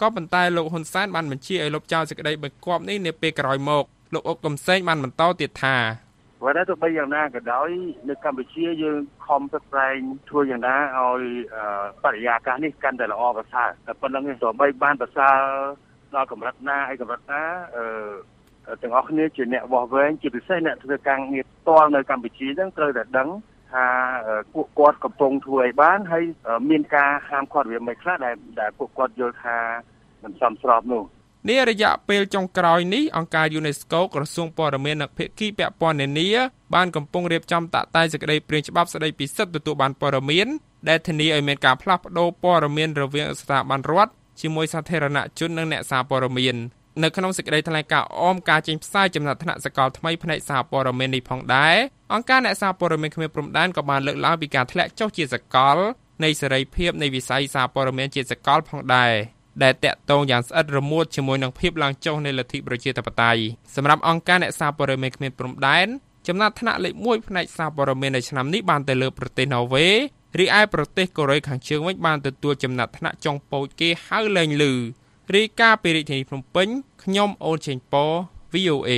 ក៏ប៉ុន្តែលោកហ៊ុនសែនបានបញ្ជាឲ្យលុបចោលសេចក្តីបង្គាប់នេះនាពេលក្រោយមកលោកអុកកំសែងបានបន្តទៀតថាបើតែទៅបីយ៉ាងណាក៏ដោយនៅកម្ពុជាយើងខំប្រឹងប្រែងធ្វើយ៉ាងណាឲ្យបរិយាកាសនេះកាន់តែល្អប្រសើរតែប៉ុណ្្នឹងទោះបីបានប្រសើរដល់កម្រិតណាឯកម្រិតណាអឺទាំងអស់គ្នាជាអ្នកបោះវែងជាពិសេសអ្នកធ្វើការងារផ្ទាល់នៅកម្ពុជាហ្នឹងត្រូវតែដឹងថាពួកគាត់កំពុងធ្វើឲ្យបានហើយមានការហាមឃាត់វាមិនខ្លះដែលដែលពួកគាត់យល់ថាមិនសមស្របនោះនេះរយៈពេលចុងក្រោយនេះអង្គការ UNESCO ក្រសួងព័ត៌មាននិងភាគីពាក់ព័ន្ធនានាបានកំពុងរៀបចំតាក់តែងសេចក្តីព្រាងច្បាប់ស្តីពីសិទ្ធិទទួលបានព័ត៌មានដែលធានាឲ្យមានការផ្លាស់ប្តូរព័ត៌មានរវាងស្ថាប័នរដ្ឋជាមួយសាធារណជននិងអ្នកសារព័ត៌មាននៅក្នុងសេចក្តីថ្លែងការណ៍អមការចេញផ្សាយចំណាត់ថ្នាក់សកលថ្មីផ្នែកសារព័ត៌មាននេះផងដែរអង្គការអ្នកសារព័ត៌មានគ្មានព្រំដែនក៏បានលើកឡើងពីការធ្លាក់ចុះជាសកលនៃសេរីភាពនៃវិស័យសារព័ត៌មានជាសកលផងដែរដែលតាក់ទងយ៉ាងស្អិតរមួតជាមួយនឹងភាពឡើងចុះនៃលទ្ធិប្រជាធិបតេយ្យសម្រាប់អង្គការអ្នកសារព័ត៌មានគ្មានព្រំដែនចំណាត់ថ្នាក់លេខមួយផ្នែកសារព័ត៌មាននៅឆ្នាំនេះបានទៅលើប្រទេសណ័រវេរីឯប្រទេសកូរ៉េខាងជើងវិញបានទទួលចំណាត់ថ្នាក់ចុងពូជគេហៅលែងលឺរីកាពីរាជធានីភ្នំពេញខ្ញុំអូនចេញប៉ វី អូ អេ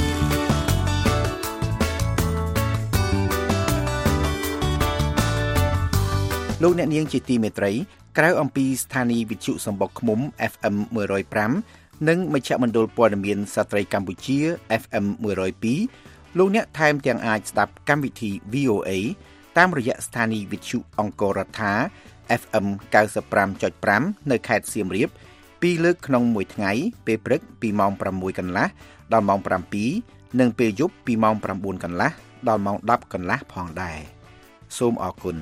លោកអ្នកនាងជាទីមេត្រីក្រៅអំពីស្ថានីយ៍វិទ្យុសម្បុកឃ្មុំ เอฟ เอ็ม one oh five និងមជ្ឈមណ្ឌលព័ត៌មានស្ត្រីកម្ពុជា เอฟ เอ็ม one oh two លោកអ្នកថែមទាំងអាចស្ដាប់កម្មវិធី វី អូ เอ តាមរយៈស្ថានីយ៍វិទ្យុអង្គររដ្ឋា เอฟ เอ็ม ninety-five point five នៅខេត្តសៀមរាបពីរលើកក្នុងមួយថ្ងៃពេលព្រឹកពីម៉ោងsixកន្លះដល់ម៉ោងsevenនិងពេលយប់ពីម៉ោងnineកន្លះដល់ម៉ោងtenកន្លះផងដែរសូមអរគុណ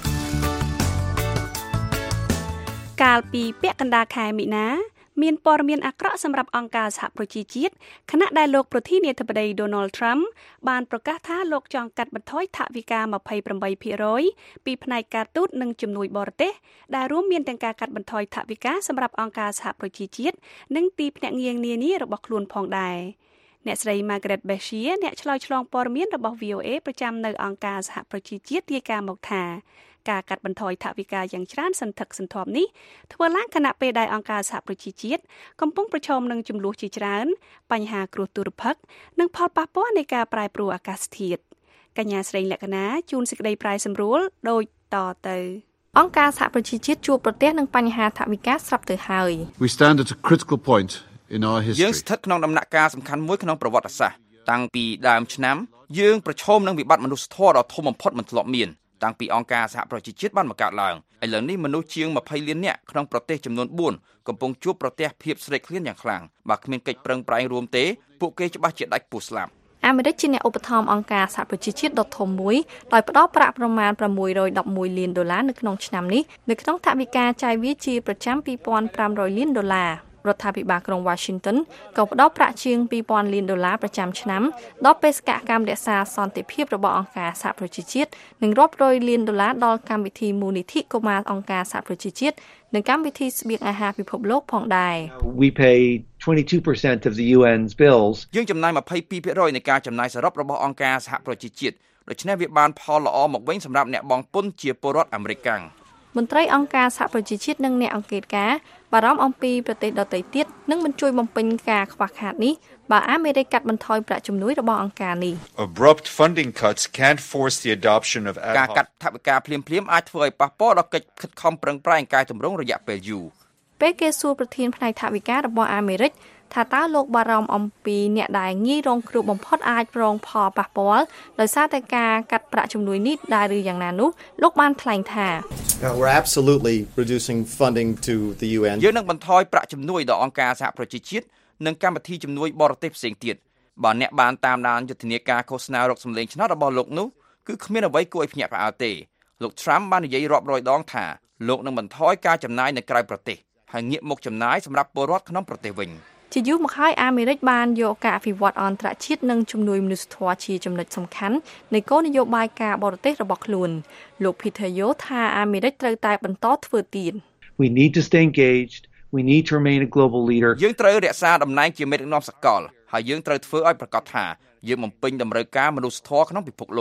កាលពីពាក់កណ្ដាលខែមិនិនាមានព័ត៌មានអាក្រក់សម្រាប់អង្គការសហប្រជាជាតិខណៈដែលលោកប្រធានាធិបតី Donald Trump បានប្រកាសថាលោកចង់កាត់បន្ថយថវិកាtwenty-eight percent ពីផ្នែកការទូតនិងជំនួយបរទេសដែលរួមមានទាំងការកាត់បន្ថយថវិកាសម្រាប់អង្គការសហប្រជាជាតិនិងទីភ្នាក់ងារនានារបស់ខ្លួនផងដែរអ្នកស្រី Margaret Beshear អ្នកឆ្លើយឆ្លងព័ត៌មានរបស់ វី អូ เอ ប្រចាំនៅអង្គការសហប្រជាជាតិរាយការណ៍មកថាការកាត់បន្ថយថវិកាយ៉ាងច្រើនសន្ធឹកសន្ធាប់នេះធ្វើឡើងខណៈពេលដែលអង្គការសហប្រជាជាតិកំពុងប្រឈមនឹងជម្លោះជាច្រើនបញ្ហាគ្រោះទុរភិក្សនិងផលប៉ះពាល់នៃការប្រែប្រួលអាកាសធាតុកញ្ញាស្រីលក្ខណាជួនសេចក្តីប្រាយសម្រួលដូចតទៅអង្គការសហប្រជាជាតិជួបប្រទះនឹងបញ្ហាថវិកាស្រាប់ទៅហើយ We stand at a critical point in our history យើងស្ថិតក្នុងដំណាក់កាលសំខាន់មួយក្នុងប្រវត្តិសាស្ត្រតាំងពីដើមឆ្នាំយើងប្រឈមនឹងវិបត្តិមនុស្សធម៌ដ៏ធំបំផុតមិនធ្លាប់មានតាំងពីអង្គការសហប្រជាជាតិបានបង្កើតឡើងឥឡូវនេះមនុស្សជាងtwentyលាននាក់ក្នុងប្រទេសចំនួនfourកំពុងជួបប្រទះភាពស្រេកឃ្លានយ៉ាងខ្លាំងបើគ្មានកិច្ចប្រឹងប្រែងរួមទេពួកគេច្បាស់ជាដាច់ពោះស្លាប់អាមេរិកជាអ្នកឧបត្ថម្ភអង្គការសហប្រជាជាតិដ៏ធំមួយដោយផ្ដល់ប្រាក់ប្រមាណsix hundred elevenលានដុល្លារនៅក្នុងឆ្នាំនេះនៅក្នុងថវិកាចាយវាយជាប្រចាំtwo thousand five hundredលានដុល្លាររដ្ឋាភិបាលក្រុង Washington ក៏ផ្ដល់ប្រាក់ជាងtwo thousandលានដុល្លារប្រចាំឆ្នាំដល់បេសកកម្មរក្សាសន្តិភាពរបស់អង្គការសហប្រជាជាតិនិងរាប់រយលានដុល្លារដល់កម្មវិធីមូលនិធិកុមារអង្គការសហប្រជាជាតិនិងកម្មវិធីស្បៀងអាហារពិភពលោកផងដែរ We pay twenty-two percent of the U N's bills យើងចំណាយtwenty-two percent នៃការចំណាយសរុបរបស់អង្គការសហប្រជាជាតិដូច្នេះវាបានផលល្អមកវិញសម្រាប់អ្នកបង់ពន្ធជាពលរដ្ឋអាមេរិកកាំងមន្ត្រីអង្គការសហប្រជាជាតិនិងអ្នកអង្កេតការណ៍បារម្ភអំពីប្រទេសដទៃទៀតនឹងមិនជួយបំពេញការខ្វះខាតនេះបើអាមេរិកកាត់បន្ថយប្រាក់ជំនួយរបស់អង្គការនេះ Abrupt funding cuts can't force the adoption of ការកាត់ថវិកាភ្លាមៗអាចធ្វើឲ្យប៉ះពាល់ដល់កិច្ចខិតខំប្រឹងប្រែងកែតម្រង់រយៈពេលយូរពេលគេសួរប្រធានផ្នែកថវិការបស់អាមេរិកថាតើលោកបារម្ភអំពីអ្នកដែលងាយរងគ្រោះបំផុតអាចរងផលប៉ះពាល់ដោយសារតែការកាត់ប្រាក់ជំនួយនេះដែរឬយ៉ាងណានោះលោកបានថ្លែងថា We're absolutely reducing funding to the U N យើងនឹងបន្ថយប្រាក់ជំនួយដល់អង្គការសហប្រជាជាតិនិងកម្មវិធីជំនួយបរទេសផ្សេងទៀតបើអ្នកបានតាមដានយុទ្ធនាការឃោសនារកសម្លេងឆ្នោតរបស់លោកនោះគឺគ្មានអ្វីគួរឲ្យភ្ញាក់ផ្អើលទេលោក Trump បាននិយាយរាប់រយដងថាលោកនឹងបន្ថយការចំណាយនៅក្រៅប្រទេសហើយងាកមកចំណាយសម្រាប់ពលរដ្ឋក្នុងប្រទេសវិញជាយូរមកហើយអាមេរិកបានយកការអភិវឌ្ឍអន្តរជាតិនិងជំនួយមនុស្សធម៌ជាចំណុចសំខាន់នៃគោលនយោបាយការបរទេសរបស់ខ្លួនលោក Peter Yo ថាអាមេរិកត្រូវតែបន្តធ្វើទៀត We need to stay engaged. We need to remain a global leader. យើងត្រូវរក្សាតំណែងជាមេដឹកនាំសកលហើយយើងត្រូវធ្វើឲ្យប្រកាសថាយើងបំពេញតម្រូវការមនុស្សធម៌ក្នុងពិភពលោក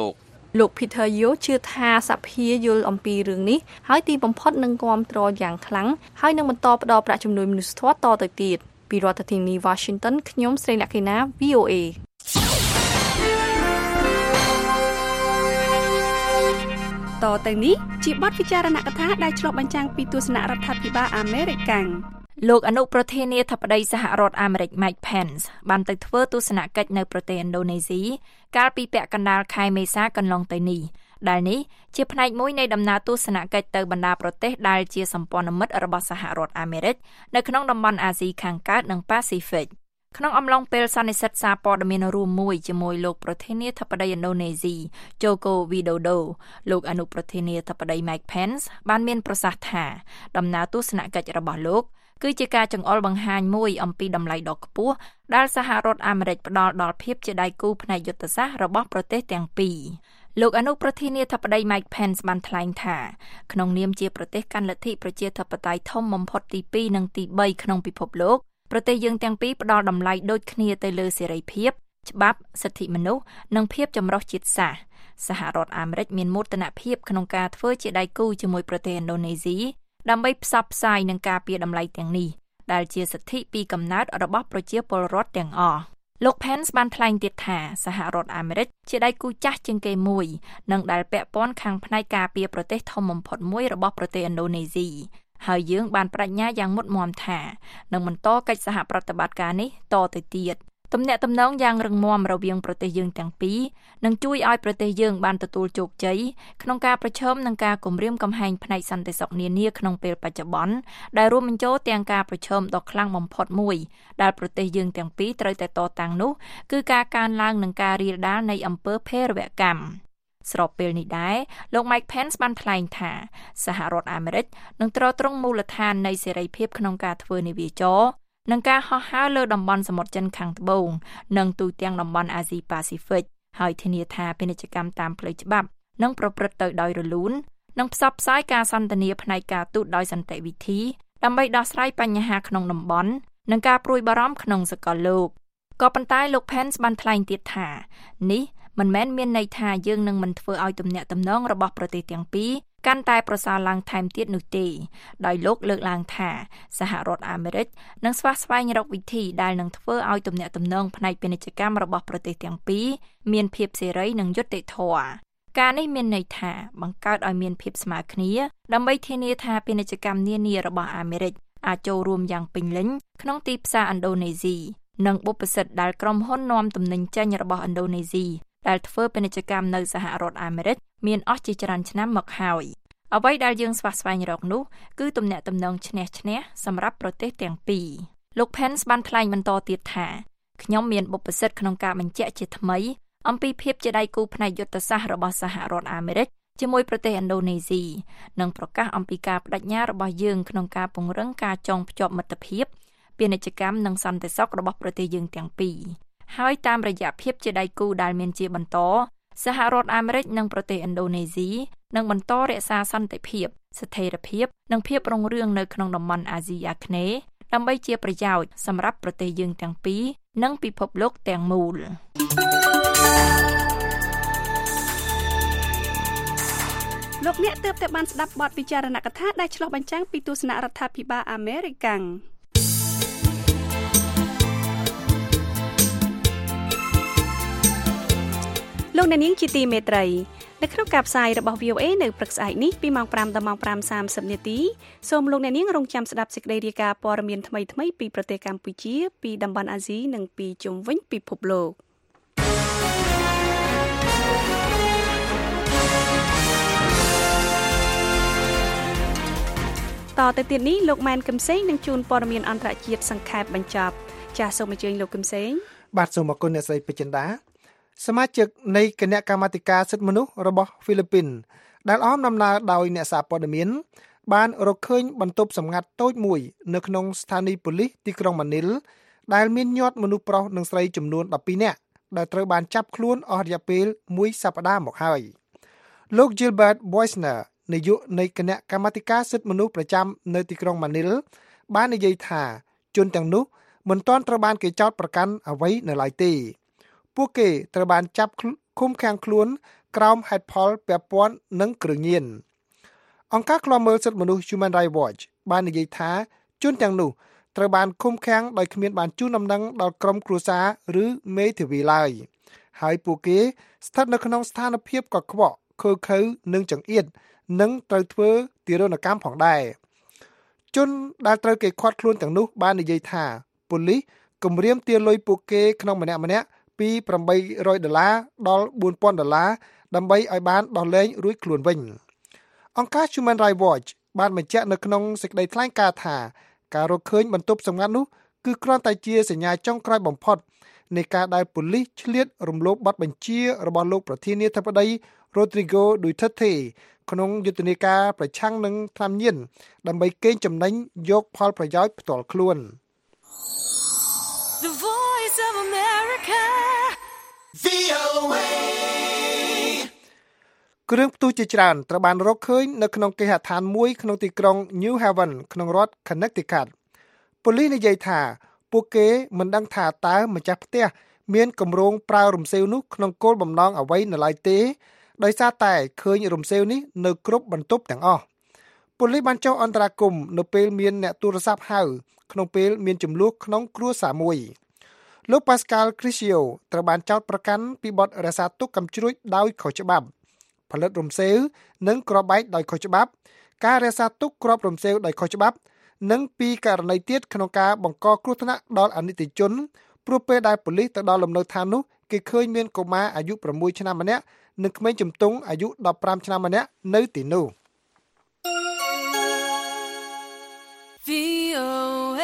លោក Peter Yo ជឿថាសភាយល់អំពីរឿងនេះហើយទីបំផុតនឹងគាំទ្រយ៉ាងខ្លាំងហើយនឹងបន្តផ្តល់ប្រាក់ជំនួយមនុស្សធម៌តទៅទៀតពីរដ្ឋធានី Washington ខ្ញុំស្រីលក្ខិណា V O A តទៅនេះជាបទពិចារណកថាដែលឆ្លុះបញ្ចាំងពីទស្សនៈរដ្ឋាភិបាលអាមេរិកកាំងលោកអនុប្រធានាធិបតីសហរដ្ឋអាមេរិក Mike Pence បានទៅធ្វើទស្សនកិច្ចនៅប្រទេសឥណ្ឌូនេស៊ីកាលពីពាក់កណ្ដាលខែមេសាកន្លងទៅនេះដែលនេះជាផ្នែកមួយនៃដំណើរទស្សនកិច្ចទៅបណ្ដាប្រទេសដែលជាសម្ព័ន្ធមិត្តរបស់សហរដ្ឋអាមេរិកនៅក្នុងតំបន់អាស៊ីខាងកើតនិងប៉ាស៊ីហ្វិកក្នុងអំឡុងពេលសន្និសីទសារព័ត៌មានរួមមួយជាមួយលោកប្រធានាធិបតីឥណ្ឌូនេស៊ី Joko Widodo លោកអនុប្រធានាធិបតី Mike Pence បានមានប្រសាសន៍ថាដំណើរទស្សនកិច្ចរបស់លោកគឺជាការចង្អុលបង្ហាញមួយអំពីតម្លៃដ៏ខ្ពស់ដែលសហរដ្ឋអាមេរិកផ្ដល់ដល់ភាពជាដៃគូផ្នែកយុទ្ធសាស្ត្ររបស់ប្រទេសទាំងពីរលោកអនុប្រធានាធិបតី Mike Pence បានថ្លែងថាក្នុងនាមជាប្រទេសកាន់លទ្ធិប្រជាធិបតេយ្យធំបំផុតទីពីរនិងទីបីក្នុងពិភពលោកប្រទេសយើងទាំងពីរផ្ដល់តម្លៃដូចគ្នាទៅលើសេរីភាពច្បាប់សិទ្ធិមនុស្សនិងភាពចម្រុះជាតិសាសន៍សហរដ្ឋអាមេរិកមានមោទនភាពក្នុងការធ្វើជាដៃគូជាមួយប្រទេសឥណ្ឌូនេស៊ីដើម្បីផ្សព្វផ្សាយនិងការពារតម្លៃទាំងនេះដែលជាសិទ្ធិពីកំណើតរបស់ប្រជាពលរដ្ឋទាំងអស់លោក Pence បានថ្លែងទៀតថាសហរដ្ឋអាមេរិកជាដៃគូចាស់ជាងគេមួយនិងដែលពាក់ព័ន្ធខាងផ្នែកការពារប្រទេសធំបំផុតមួយរបស់ប្រទេសឥណ្ឌូនេស៊ីហើយយើងបានបញ្ញាយ៉ាងមុតមាំថានឹងបន្តកិច្ចសហប្រតិបត្តិការនេះតទៅទៀតទំនាក់ទំនងយ៉ាងរឹងមាំរវាងប្រទេសយើងទាំងពីរនឹងជួយឲ្យប្រទេសយើងបានទទួលជោគជ័យក្នុងការប្រឈមនឹងការគំរាមកំហែងផ្នែកសន្តិសុខនានាក្នុងពេលបច្ចុប្បន្នដែលរួមបញ្ចូលទាំងការប្រឈមដ៏ខ្លាំងបំផុតមួយដែលប្រទេសយើងទាំងពីរត្រូវតែតតាំងនោះគឺការកើនឡើងនឹងការរាលដាលនៃអំពើភេរវកម្មស្របពេលនេះដែរលោក Mike Pence បានថ្លែងថាសហរដ្ឋអាមេរិកនឹងទ្រទ្រង់មូលដ្ឋាននៃសេរីភាពក្នុងការធ្វើនាវាចរនិងការហោះហើរលើតំបន់សមុទ្រចិនខាងត្បូងនិងទូទាំងតំបន់អាស៊ីប៉ាស៊ីហ្វិកហើយធានាថាពាណិជ្ជកម្មតាមផ្លូវច្បាប់នឹងប្រព្រឹត្តទៅដោយរលូននិងផ្សព្វផ្សាយការសន្ទនាផ្នែកការទូតដោយសន្តិវិធីដើម្បីដោះស្រាយបញ្ហាក្នុងតំបន់និងការព្រួយបារម្ភក្នុងសកលលោកក៏ប៉ុន្តែលោក Pence បានថ្លែងទៀតថានេះមិនមែនមានន័យថាយើងនឹងមិនធ្វើឲ្យទំនាក់ទំនងរបស់ប្រទេសទាំងពីរកាន់តែប្រសើរឡើងថែមទៀតនោះទេដោយលោកលើកឡើងថាសហរដ្ឋអាមេរិកនឹងស្វះស្វែងរកវិធីដែលនឹងធ្វើឲ្យទំនាក់ទំនងផ្នែកពាណិជ្ជកម្មរបស់ប្រទេសទាំងពីរមានភាពសេរីនិងយុត្តិធម៌ការនេះមានន័យថាបង្កើតឲ្យមានភាពស្មើគ្នាដើម្បីធានាថាពាណិជ្ជកម្មនានារបស់អាមេរិកអាចចូលរួមយ៉ាងពេញលេញក្នុងទីផ្សារឥណ្ឌូនេស៊ីនិងបុព្វសិទ្ធិដែលក្រុមហ៊ុននាំទំនិញចេញរបស់ឥណ្ឌូនេស៊ីដែលធ្វើពាណិជ្ជកម្មនៅសហរដ្ឋអាមេរិកមានអស់ជាច្រើនឆ្នាំមកហើយអ្វីដែលយើងស្វះស្វែងរកនោះគឺទំនាក់ទំនងឈ្នះឈ្នះសម្រាប់ប្រទេសទាំងពីរលោក Pence បានថ្លែងបន្តទៀតថាខ្ញុំមានបុព្វសិទ្ធិក្នុងការបញ្ជាក់ជាថ្មីអំពីភាពជាដៃគូផ្នែកយុទ្ធសាស្ត្ររបស់សហរដ្ឋអាមេរិកជាមួយប្រទេសឥណ្ឌូនេស៊ីនិងប្រកាសអំពីការបដិញ្ញារបស់យើងក្នុងការពង្រឹងការចងភ្ជាប់មិត្តភាពពាណិជ្ជកម្មនិងសន្តិសុខរបស់ប្រទេសយើងទាំងពីរហើយតាមរយៈភាពជាដៃគូដែលមានជាបន្តសហរដ្ឋអាមេរិកនិងប្រទេសឥណ្ឌូនេស៊ីនឹងបន្តរក្សាសន្តិភាពស្ថិរភាពនិងភាពរុងរឿងនៅក្នុងតំបន់អាស៊ីអាគ្នេយ៍ដើម្បីជាប្រយោជន៍សម្រាប់ប្រទេសយើងទាំងពីរនិងពិភពលោកទាំងមូលលោកអ្នកទើបតែបានស្ដាប់បទពិចារណកថាដែលឆ្លុះបញ្ចាំងពីទស្សនៈរដ្ឋាភិបាលអាមេរិកកាំងលោកអ្នកនាងជាទីមេត្រីនៅក្នុងការផ្សាយរបស់ V O A នៅព្រឹកស្អែកនេះពីម៉ោងប្រាំដល់ម៉ោងប្រាំសាមសិបនាទីសូមលោកអ្នកនាងរងចាំស្ដាប់សេចក្តីរាយការណ៍ព័ត៌មានថ្មីៗពីប្រទេសកម្ពុជាពីតំបន់អាស៊ីនិងពីជុំវិញពិភពលោកតទៅទៀតនេះលោកម៉ែនកឹមសេងនឹងជួនព័ត៌មានអន្តរជាតិសង្ខេបបញ្ចប់ចាសសូមអញ្ជើញលោកកឹមសេងបាទសូមអរគុណអ្នកស្រីពេជ្រចិន្តាសមាជិកនៃគណៈកម្មាធិការសិទ្ធិមនុស្សរបស់ហ្វីលីពីនដែលអមដំណើរដោយអ្នកសារព័ត៌មានបានរកឃើញបន្ទប់សម្ងាត់តូចមួយនៅក្នុងស្ថានីយ៍ប៉ូលីសទីក្រុងម៉ានីលដែលមានញាត់មនុស្សប្រុសនិងស្រីចំនួនដប់ពីរនាក់ដែលត្រូវបានចាប់ខ្លួនអស់រយៈពេលមួយសប្តាហ៍មកហើយលោក Gilbert Boisner នាយកនៃគណៈកម្មាធិការសិទ្ធិមនុស្សប្រចាំនៅទីក្រុងម៉ានីលបាននិយាយថាជនទាំងនោះមិនទាន់ត្រូវបានគេចោទប្រកាន់អ្វីនៅឡើយទេពួកគេត្រូវបានចាប់ឃុំឃាំងខ្លួនក្រោមហេតុផលពាក់ព័ន្ធនឹងគ្រឿងញៀនអង្គការឃ្លាំមើលសិទ្ធិមនុស្ស Human Rights Watch បាននិយាយថាជនទាំងនោះត្រូវបានឃុំឃាំងដោយគ្មានបានជូនដំណឹងដល់ក្រុមគ្រួសារឬមេធាវីឡើយហើយពួកគេស្ថិតនៅក្នុងស្ថានភាពកខ្វក់ខើខៅនិងចង្អៀតនិងត្រូវធ្វើទារុណកម្មផងដែរជនដែលត្រូវគេឃាត់ខ្លួនទាំងនោះបាននិយាយថាប៉ូលីសគម្រាមទារលុយពួកគេក្នុងម្នាក់ម្នាក់ពីeight hundredដុល្លារដល់four thousandដុល្លារដើម្បីឲ្យបានដោះលែងរួចខ្លួនវិញអង្គការ Human Rights Watch បានបញ្ជាក់នៅក្នុងសេចក្តីថ្លែងការណ៍ថាការរកឃើញបន្ទប់សម្ងាត់នោះគឺគ្រាន់តែជាសញ្ញាចុងក្រោយបំផុតនៃការដែលប៉ូលីសឆ្លៀតរំលោភបទបញ្ជារបស់លោកប្រធានាធិបតី Rodrigo Duterte ក្នុងយុទ្ធនាការប្រឆាំងនឹងថ្នាំញៀនដើម្បីកេងចំណេញយកផលប្រយោជន៍ផ្ទាល់ខ្លួន The Voice of America វី អូ เอគ្រឿងផ្ទុះជាច្រើនត្រូវបានរកឃើញនៅក្នុងគេហដ្ឋានមួយក្នុងទីក្រុង New Haven ក្នុងរដ្ឋ Connecticut ប៉ូលីសនិយាយថាពួកគេមិនដឹងថាតើម្ចាស់ផ្ទះមានគម្រោងប្រើរំសេវនោះក្នុងគោលបំណងអ្វីនៅឡើយទេដោយសារតែឃើញរំសេវនេះនៅគ្រប់បន្ទប់ទាំងអស់ប៉ូលីសបានចុះអន្តរាគមន៍នៅពេលមានអ្នកទូរស័ព្ទហៅក្នុងពេលមានចំនួនក្នុងគ្រួសារមួយលោក Pascal Criscio ត្រូវបានចោទប្រកាន់ពីបទរក្សាទុកកាំជ្រួចដោយខុសច្បាប់ផលិតរំសេវនិងគ្រាប់បែកដោយខុសច្បាប់ការរក្សាទុកគ្រាប់រំសេវដោយខុសច្បាប់និងពីករណីទៀតក្នុងការបង្កគ្រោះថ្នាក់ដល់អនិច្ចជនព្រោះពេលដែលប៉ូលីសទៅដល់លំនៅឋាននោះគេឃើញមានកុមារអាយុsixឆ្នាំម្នាក់និងក្មេងជំទង់អាយុfifteenឆ្នាំម្នាក់នៅទីនោះវី អូ เอ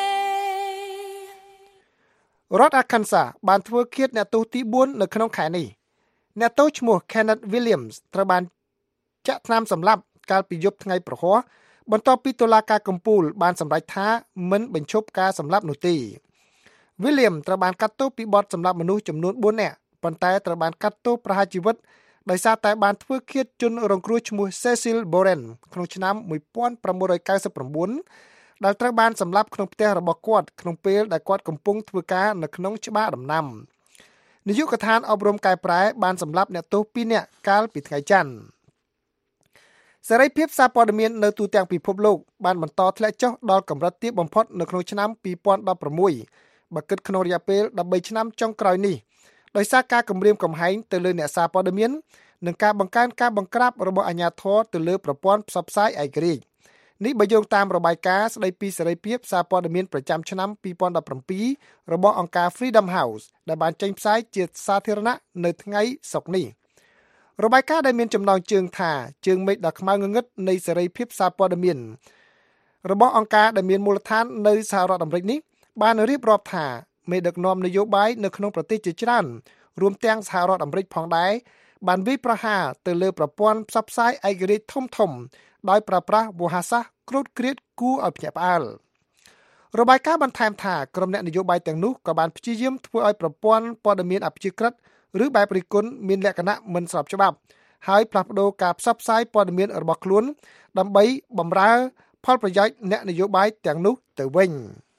រដ្ឋ Arkansas បានធ្វើឃាតអ្នកទោសទីfourនៅក្នុងខែនេះអ្នកទោសឈ្មោះ Kenneth Williams ត្រូវបានចាក់ថ្នាំសម្លាប់កាលពីយប់ថ្ងៃប្រហ័សបន្ទាប់ពីតុលាការកំពូលបានសម្រេចថាមិនបញ្ឈប់ការសម្លាប់នោះទេ William ត្រូវបានកាត់ទោសពីបទសម្លាប់មនុស្សចំនួនfourនាក់ប៉ុន្តែត្រូវបានកាត់ទោសប្រហារជីវិតដោយសារតែបានធ្វើឃាតជនរងគ្រោះឈ្មោះ Cecil Boren ក្នុងឆ្នាំnineteen ninety-nine ដែលត្រូវបានសម្លាប់ក្នុងផ្ទះរបស់គាត់ក្នុងពេលដែលគាត់កំពុងធ្វើការនៅក្នុងច្បារដំណាំនាយកដ្ឋានអប់រំកែប្រែបានសម្លាប់អ្នកទោសtwoនាក់កាលពីថ្ងៃច័ន្ទសេរីភាពសារព័ត៌មាននៅទូទាំងពិភពលោកបានបន្តធ្លាក់ចុះដល់កម្រិតទាបបំផុតនៅក្នុងឆ្នាំtwenty sixteenបើគិតក្នុងរយៈពេលthirteenឆ្នាំចុងក្រោយនេះដោយសារការគំរាមកំហែងទៅលើអ្នកសារព័ត៌មាននិងការបង្កើនការបង្ក្រាបរបស់អាជ្ញាធរទៅលើប្រព័ន្ធផ្សព្វផ្សាយឯករាជ្យនេះបើយោងតាមរបាយការណ៍ស្ដីពីសេរីភាពសារព័ត៌មានប្រចាំឆ្នាំtwenty seventeenរបស់អង្គការ Freedom House ដែលបានចេញផ្សាយជាសាធារណៈនៅថ្ងៃសុក្រនេះរបាយការណ៍ដែលមានចំណងជើងថាជើងមេឃដ៏ខ្មៅងងឹតនៃសេរីភាពសារព័ត៌មានរបស់អង្គការដែលមានមូលដ្ឋាននៅសហរដ្ឋអាមេរិកនេះបានរៀបរាប់ថាមេដឹកនាំនយោបាយនៅក្នុងប្រទេសជាច្រើនរួមទាំងសហរដ្ឋអាមេរិកផងដែរបានវាយប្រហារទៅលើប្រព័ន្ធផ្សព្វផ្សាយឯករាជ្យធំធំដោយប្រើប្រាស់វោហារសាស្ត្រគ្រោតគ្រាតគួរឲ្យភ្ញាក់ផ្អើលរបាយការណ៍បន្ថែមថាក្រុមអ្នកនយោបាយទាំងនោះក៏បានព្យាយាមធ្វើឲ្យប្រព័ន្ធព័ត៌មានអព្យាក្រឹតឬបែបរិះគន់មានលក្ខណៈមិនស្របច្បាប់ហើយផ្លាស់ប្ដូរការផ្សព្វផ្សាយព័ត៌មានរបស់ខ្លួនដើម្បីបម្រើផលប្រយោជន៍អ្នកនយោបាយទាំងនោះទៅវិញ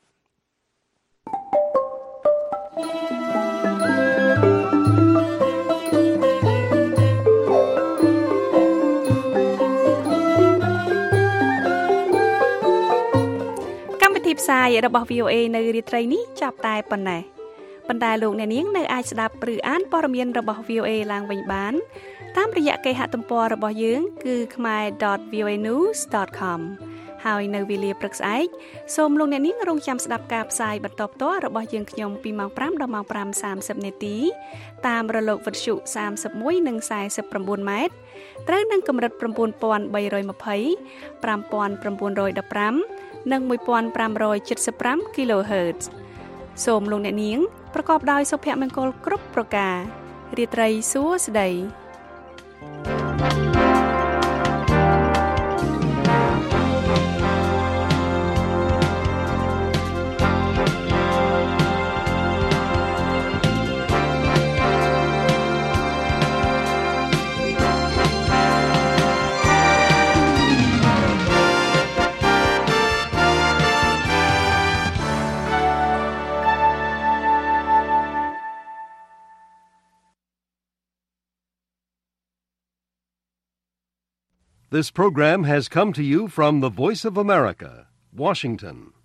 ផ្សាយរបស់ វី អូ เอ នៅរាត្រីនេះចាប់តែប៉ុណ្ណេះប៉ុន្តែលោកអ្នកនាងនៅអាចស្ដាប់ឬអានព័ត៌មានរបស់ វី អូ เอ ឡើងវិញបានតាមរយៈគេហទំព័ររបស់យើងគឺ khmer dot v o a news dot com ហើយនៅវេលាព្រឹកស្អែកសូមលោកអ្នកនាងរងចាំស្ដាប់ការផ្សាយបន្តផ្ទាល់របស់យើងខ្ញុំពីម៉ោងfiveដល់ម៉ោងfive thirtyនាទីតាមរលកវិទ្យុthirty-oneនិងforty-nineម៉ែត្រត្រូវនឹងកម្រិតnine thousand three hundred twenty, five thousand nine hundred fifteenនិងfifteen seventy-five kilohertz សូមលោកអ្នកនាងប្រកបដោយសុភមង្គលគ្រប់ប្រការរាត្រីសួស្តី This program has come to you from the Voice of America, Washington.